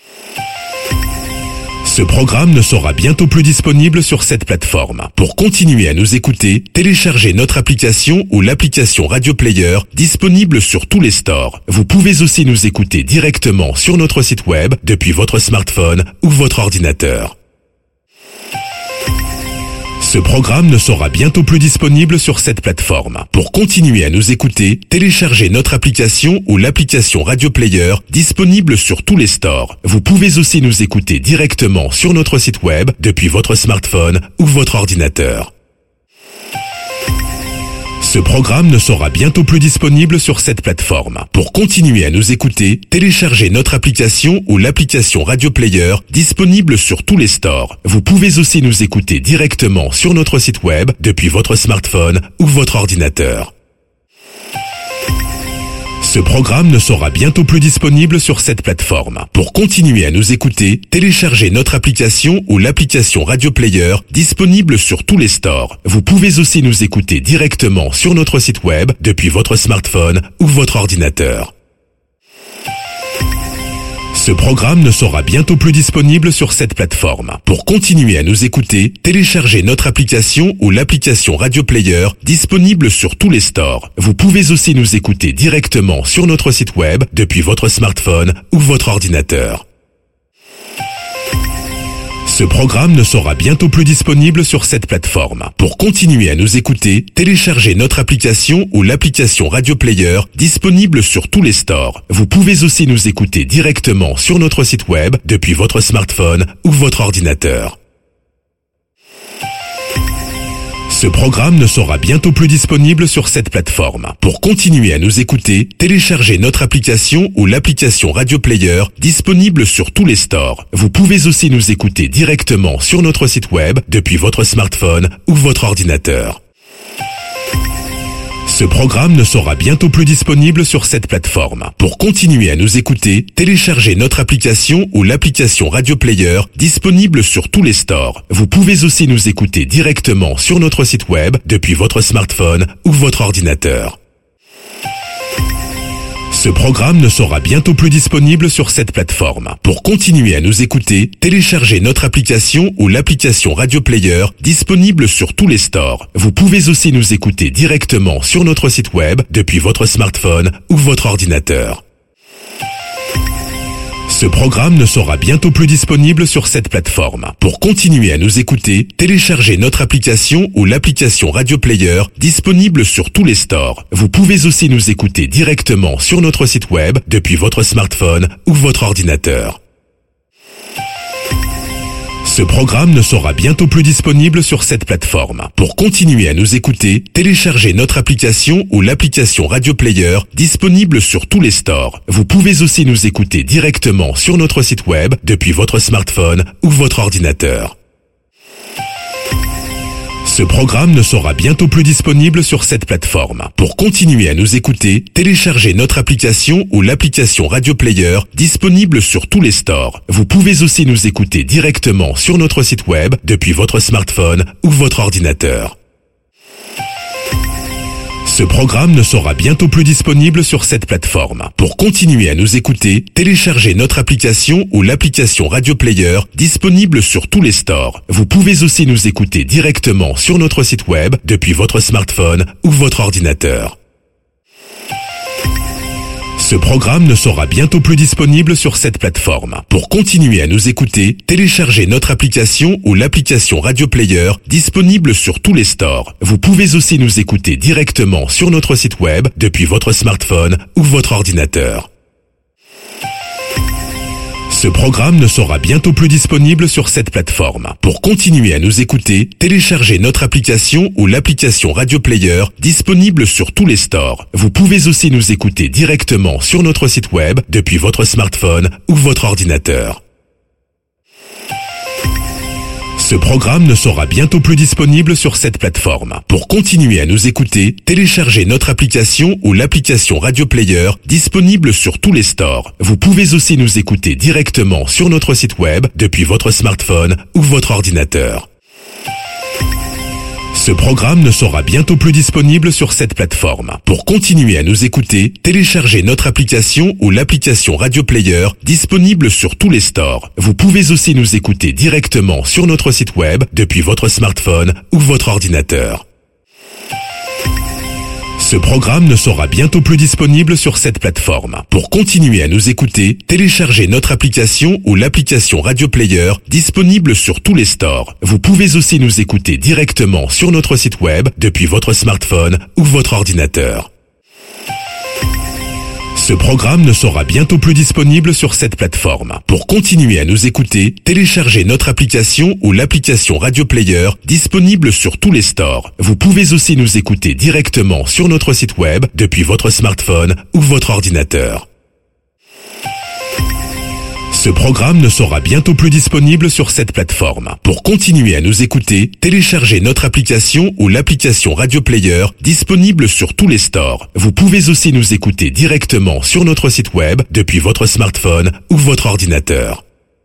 Ce programme ne sera bientôt plus disponible sur cette plateforme. Pour continuer à nous écouter, téléchargez notre application ou l'application Radio Player disponible sur tous les stores. Vous pouvez aussi nous écouter directement sur notre site web depuis votre smartphone ou votre ordinateur. Ce programme ne sera bientôt plus disponible sur cette plateforme. Pour continuer à nous écouter, téléchargez notre application ou l'application Radio Player disponible sur tous les stores. Vous pouvez aussi nous écouter directement sur notre site web depuis votre smartphone ou votre ordinateur. Ce programme ne sera bientôt plus disponible sur cette plateforme. Pour continuer à nous écouter, téléchargez notre application ou l'application Radio Player disponible sur tous les stores. Vous pouvez aussi nous écouter directement sur notre site web depuis votre smartphone ou votre ordinateur. Ce programme ne sera bientôt plus disponible sur cette plateforme. Pour continuer à nous écouter, téléchargez notre application ou l'application Radio Player disponible sur tous les stores. Vous pouvez aussi nous écouter directement sur notre site web depuis votre smartphone ou votre ordinateur. Ce programme ne sera bientôt plus disponible sur cette plateforme. Pour continuer à nous écouter, téléchargez notre application ou l'application Radio Player disponible sur tous les stores. Vous pouvez aussi nous écouter directement sur notre site web depuis votre smartphone ou votre ordinateur. Ce programme ne sera bientôt plus disponible sur cette plateforme. Pour continuer à nous écouter, téléchargez notre application ou l'application Radio Player disponible sur tous les stores. Vous pouvez aussi nous écouter directement sur notre site web depuis votre smartphone ou votre ordinateur. Ce programme ne sera bientôt plus disponible sur cette plateforme. Pour continuer à nous écouter, téléchargez notre application ou l'application Radio Player disponible sur tous les stores. Vous pouvez aussi nous écouter directement sur notre site web depuis votre smartphone ou votre ordinateur. Ce programme ne sera bientôt plus disponible sur cette plateforme. Pour continuer à nous écouter, téléchargez notre application ou l'application Radio Player disponible sur tous les stores. Vous pouvez aussi nous écouter directement sur notre site web depuis votre smartphone ou votre ordinateur. Ce programme ne sera bientôt plus disponible sur cette plateforme. Pour continuer à nous écouter, téléchargez notre application ou l'application Radio Player disponible sur tous les stores. Vous pouvez aussi nous écouter directement sur notre site web depuis votre smartphone ou votre ordinateur. Ce programme ne sera bientôt plus disponible sur cette plateforme. Pour continuer à nous écouter, téléchargez notre application ou l'application Radio Player disponible sur tous les stores. Vous pouvez aussi nous écouter directement sur notre site web depuis votre smartphone ou votre ordinateur. Ce programme ne sera bientôt plus disponible sur cette plateforme. Pour continuer à nous écouter, téléchargez notre application ou l'application Radio Player disponible sur tous les stores. Vous pouvez aussi nous écouter directement sur notre site web depuis votre smartphone ou votre ordinateur. Ce programme ne sera bientôt plus disponible sur cette plateforme. Pour continuer à nous écouter, téléchargez notre application ou l'application Radio Player disponible sur tous les stores. Vous pouvez aussi nous écouter directement sur notre site web depuis votre smartphone ou votre ordinateur. Ce programme ne sera bientôt plus disponible sur cette plateforme. Pour continuer à nous écouter, téléchargez notre application ou l'application Radio Player disponible sur tous les stores. Vous pouvez aussi nous écouter directement sur notre site web depuis votre smartphone ou votre ordinateur. Ce programme ne sera bientôt plus disponible sur cette plateforme. Pour continuer à nous écouter, téléchargez notre application ou l'application Radio Player disponible sur tous les stores. Vous pouvez aussi nous écouter directement sur notre site web depuis votre smartphone ou votre ordinateur. Ce programme ne sera bientôt plus disponible sur cette plateforme. Pour continuer à nous écouter, téléchargez notre application ou l'application Radio Player disponible sur tous les stores. Vous pouvez aussi nous écouter directement sur notre site web depuis votre smartphone ou votre ordinateur. Ce programme ne sera bientôt plus disponible sur cette plateforme. Pour continuer à nous écouter, téléchargez notre application ou l'application Radio Player disponible sur tous les stores. Vous pouvez aussi nous écouter directement sur notre site web depuis votre smartphone ou votre ordinateur. Ce programme ne sera bientôt plus disponible sur cette plateforme. Pour continuer à nous écouter, téléchargez notre application ou l'application Radio Player disponible sur tous les stores. Vous pouvez aussi nous écouter directement sur notre site web depuis votre smartphone ou votre ordinateur. Ce programme ne sera bientôt plus disponible sur cette plateforme. Pour continuer à nous écouter, téléchargez notre application ou l'application Radio Player disponible sur tous les stores. Vous pouvez aussi nous écouter directement sur notre site web depuis votre smartphone ou votre ordinateur. Ce programme ne sera bientôt plus disponible sur cette plateforme. Pour continuer à nous écouter, téléchargez notre application ou l'application Radio Player disponible sur tous les stores. Vous pouvez aussi nous écouter directement sur notre site web depuis votre smartphone ou votre ordinateur. Ce programme ne sera bientôt plus disponible sur cette plateforme. Pour continuer à nous écouter, téléchargez notre application ou l'application Radio Player disponible sur tous les stores. Vous pouvez aussi nous écouter directement sur notre site web depuis votre smartphone ou votre ordinateur.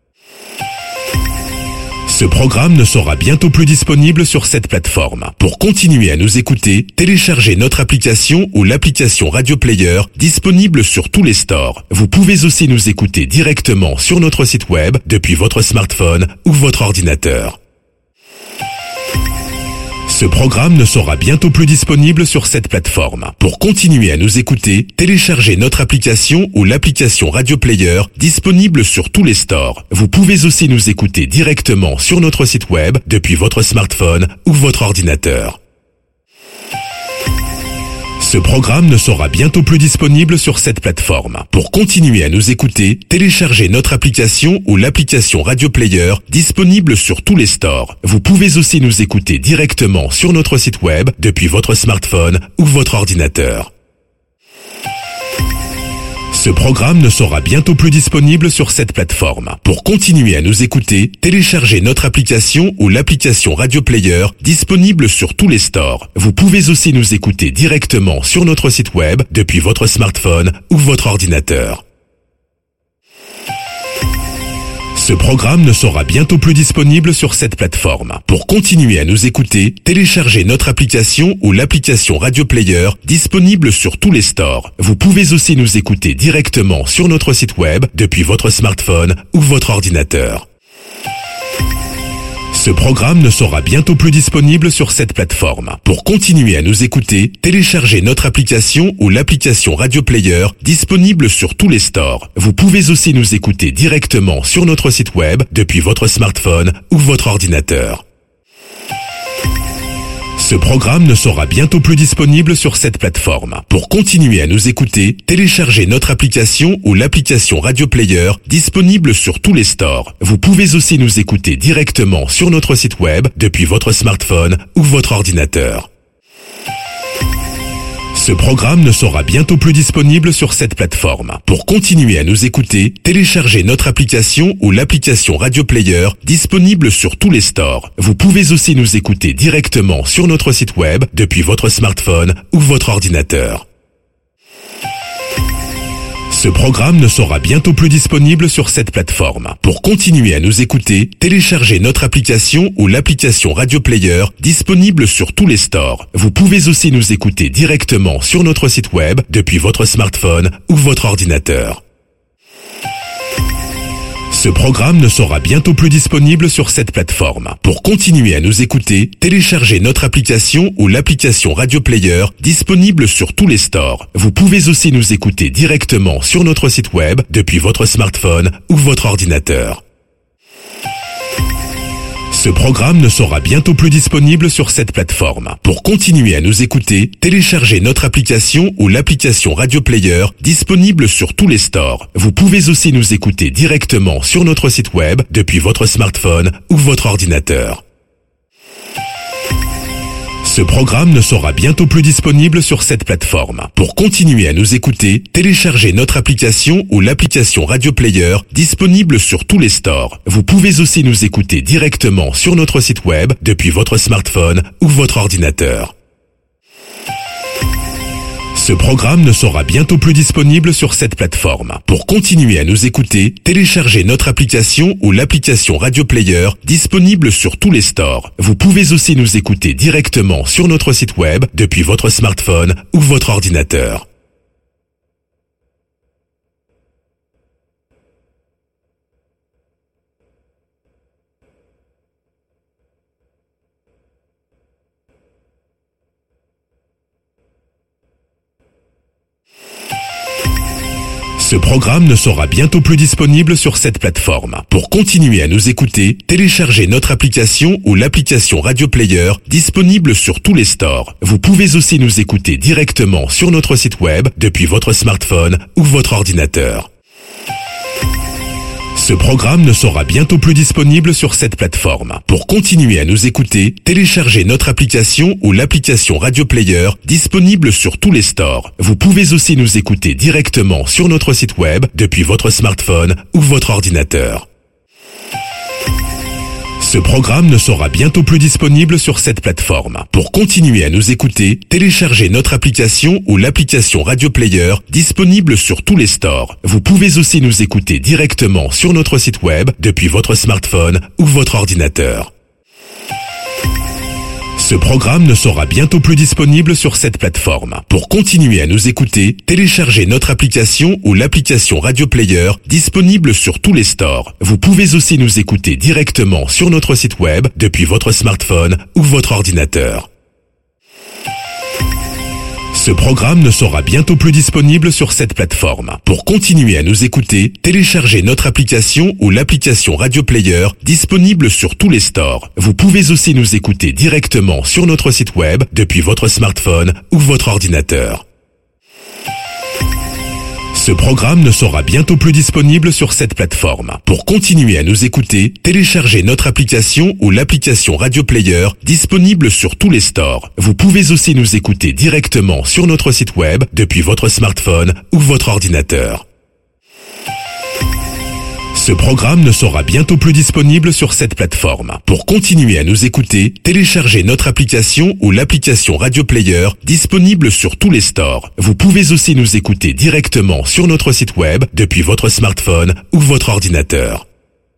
Ce programme ne sera bientôt plus disponible sur cette plateforme. Pour continuer à nous écouter, téléchargez notre application ou l'application Radio Player disponible sur tous les stores. Vous pouvez aussi nous écouter directement sur notre site web depuis votre smartphone ou votre ordinateur. Ce programme ne sera bientôt plus disponible sur cette plateforme. Pour continuer à nous écouter, téléchargez notre application ou l'application Radio Player disponible sur tous les stores. Vous pouvez aussi nous écouter directement sur notre site web depuis votre smartphone ou votre ordinateur. Ce programme ne sera bientôt plus disponible sur cette plateforme. Pour continuer à nous écouter, téléchargez notre application ou l'application Radio Player disponible sur tous les stores. Vous pouvez aussi nous écouter directement sur notre site web depuis votre smartphone ou votre ordinateur. Ce programme ne sera bientôt plus disponible sur cette plateforme. Pour continuer à nous écouter, téléchargez notre application ou l'application Radio Player disponible sur tous les stores. Vous pouvez aussi nous écouter directement sur notre site web depuis votre smartphone ou votre ordinateur. Ce programme ne sera bientôt plus disponible sur cette plateforme. Pour continuer à nous écouter, téléchargez notre application ou l'application Radio Player disponible sur tous les stores. Vous pouvez aussi nous écouter directement sur notre site web depuis votre smartphone ou votre ordinateur. Ce programme ne sera bientôt plus disponible sur cette plateforme. Pour continuer à nous écouter, téléchargez notre application ou l'application Radio Player disponible sur tous les stores. Vous pouvez aussi nous écouter directement sur notre site web depuis votre smartphone ou votre ordinateur. Ce programme ne sera bientôt plus disponible sur cette plateforme. Pour continuer à nous écouter, téléchargez notre application ou l'application Radio Player disponible sur tous les stores. Vous pouvez aussi nous écouter directement sur notre site web depuis votre smartphone ou votre ordinateur. Ce programme ne sera bientôt plus disponible sur cette plateforme. Pour continuer à nous écouter, téléchargez notre application ou l'application Radio Player disponible sur tous les stores. Vous pouvez aussi nous écouter directement sur notre site web depuis votre smartphone ou votre ordinateur. Ce programme ne sera bientôt plus disponible sur cette plateforme. Pour continuer à nous écouter, téléchargez notre application ou l'application Radio Player disponible sur tous les stores. Vous pouvez aussi nous écouter directement sur notre site web depuis votre smartphone ou votre ordinateur. Ce programme ne sera bientôt plus disponible sur cette plateforme. Pour continuer à nous écouter, téléchargez notre application ou l'application Radio Player disponible sur tous les stores. Vous pouvez aussi nous écouter directement sur notre site web depuis votre smartphone ou votre ordinateur. Ce programme ne sera bientôt plus disponible sur cette plateforme. Pour continuer à nous écouter, téléchargez notre application ou l'application Radio Player disponible sur tous les stores. Vous pouvez aussi nous écouter directement sur notre site web depuis votre smartphone ou votre ordinateur. Ce programme ne sera bientôt plus disponible sur cette plateforme. Pour continuer à nous écouter, téléchargez notre application ou l'application Radio Player disponible sur tous les stores. Vous pouvez aussi nous écouter directement sur notre site web depuis votre smartphone ou votre ordinateur. Ce programme ne sera bientôt plus disponible sur cette plateforme. Pour continuer à nous écouter, téléchargez notre application ou l'application Radio Player disponible sur tous les stores. Vous pouvez aussi nous écouter directement sur notre site web depuis votre smartphone ou votre ordinateur. Ce programme ne sera bientôt plus disponible sur cette plateforme. Pour continuer à nous écouter, téléchargez notre application ou l'application Radio Player disponible sur tous les stores. Vous pouvez aussi nous écouter directement sur notre site web depuis votre smartphone ou votre ordinateur. Ce programme ne sera bientôt plus disponible sur cette plateforme. Pour continuer à nous écouter, téléchargez notre application ou l'application Radio Player disponible sur tous les stores. Vous pouvez aussi nous écouter directement sur notre site web depuis votre smartphone ou votre ordinateur. Ce programme ne sera bientôt plus disponible sur cette plateforme. Pour continuer à nous écouter, téléchargez notre application ou l'application Radio Player disponible sur tous les stores. Vous pouvez aussi nous écouter directement sur notre site web depuis votre smartphone ou votre ordinateur. Ce programme ne sera bientôt plus disponible sur cette plateforme. Pour continuer à nous écouter, téléchargez notre application ou l'application Radio Player disponible sur tous les stores. Vous pouvez aussi nous écouter directement sur notre site web depuis votre smartphone ou votre ordinateur. Ce programme ne sera bientôt plus disponible sur cette plateforme. Pour continuer à nous écouter, téléchargez notre application ou l'application Radio Player disponible sur tous les stores. Vous pouvez aussi nous écouter directement sur notre site web depuis votre smartphone ou votre ordinateur. Ce programme ne sera bientôt plus disponible sur cette plateforme. Pour continuer à nous écouter, téléchargez notre application ou l'application Radio Player disponible sur tous les stores. Vous pouvez aussi nous écouter directement sur notre site web depuis votre smartphone ou votre ordinateur. Ce programme ne sera bientôt plus disponible sur cette plateforme. Pour continuer à nous écouter, téléchargez notre application ou l'application Radio Player disponible sur tous les stores. Vous pouvez aussi nous écouter directement sur notre site web depuis votre smartphone ou votre ordinateur.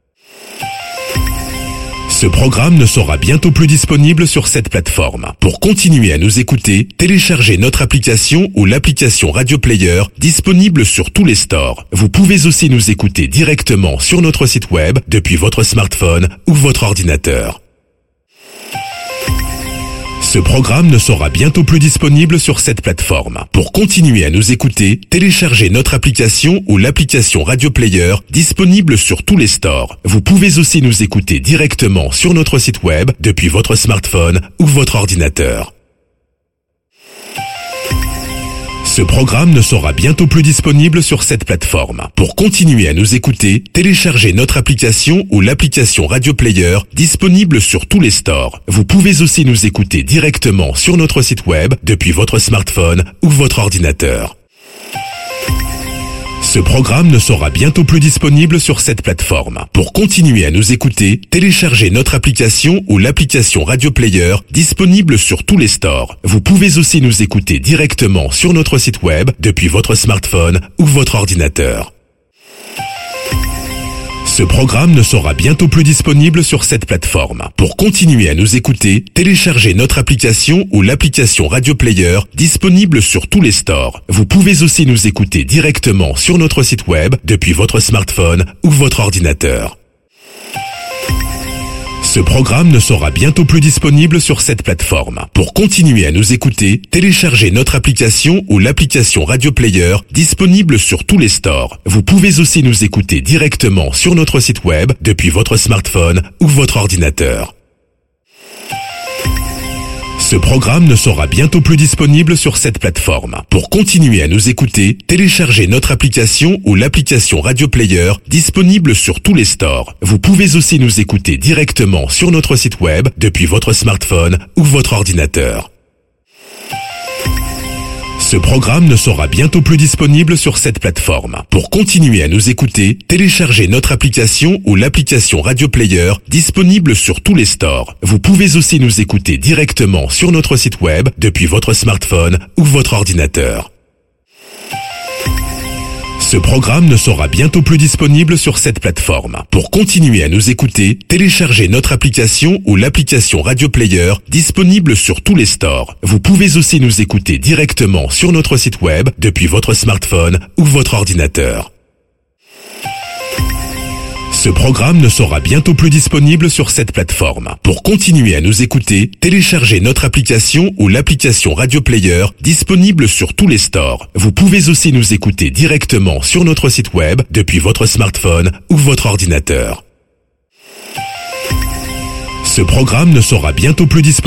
Ce programme ne sera bientôt plus disponible sur cette plateforme. Pour continuer à nous écouter, téléchargez notre application ou l'application Radio Player disponible sur tous les stores. Vous pouvez aussi nous écouter directement sur notre site web depuis votre smartphone ou votre ordinateur. Ce programme ne sera bientôt plus disponible sur cette plateforme. Pour continuer à nous écouter, téléchargez notre application ou l'application Radio Player disponible sur tous les stores. Vous pouvez aussi nous écouter directement sur notre site web depuis votre smartphone ou votre ordinateur. Ce programme ne sera bientôt plus disponible sur cette plateforme. Pour continuer à nous écouter, téléchargez notre application ou l'application Radio Player disponible sur tous les stores. Vous pouvez aussi nous écouter directement sur notre site web depuis votre smartphone ou votre ordinateur. Ce programme ne sera bientôt plus disponible sur cette plateforme. Pour continuer à nous écouter, téléchargez notre application ou l'application Radio Player disponible sur tous les stores. Vous pouvez aussi nous écouter directement sur notre site web depuis votre smartphone ou votre ordinateur. Ce programme ne sera bientôt plus disponible sur cette plateforme. Pour continuer à nous écouter, téléchargez notre application ou l'application Radio Player disponible sur tous les stores. Vous pouvez aussi nous écouter directement sur notre site web depuis votre smartphone ou votre ordinateur. Ce programme ne sera bientôt plus disponible sur cette plateforme. Pour continuer à nous écouter, téléchargez notre application ou l'application Radio Player disponible sur tous les stores. Vous pouvez aussi nous écouter directement sur notre site web depuis votre smartphone ou votre ordinateur. Ce programme ne sera bientôt plus disponible sur cette plateforme. Pour continuer à nous écouter, téléchargez notre application ou l'application Radio Player disponible sur tous les stores. Vous pouvez aussi nous écouter directement sur notre site web depuis votre smartphone ou votre ordinateur. Ce programme ne sera bientôt plus disponible sur cette plateforme. Pour continuer à nous écouter, téléchargez notre application ou l'application Radio Player disponible sur tous les stores. Vous pouvez aussi nous écouter directement sur notre site web depuis votre smartphone ou votre ordinateur. Ce programme ne sera bientôt plus disponible sur cette plateforme. Pour continuer à nous écouter, téléchargez notre application ou l'application Radio Player disponible sur tous les stores. Vous pouvez aussi nous écouter directement sur notre site web depuis votre smartphone ou votre ordinateur. Ce programme ne sera bientôt plus disponible sur cette plateforme. Pour continuer à nous écouter, téléchargez notre application ou l'application Radio Player disponible sur tous les stores. Vous pouvez aussi nous écouter directement sur notre site web depuis votre smartphone ou votre ordinateur. Ce programme ne sera bientôt plus disponible.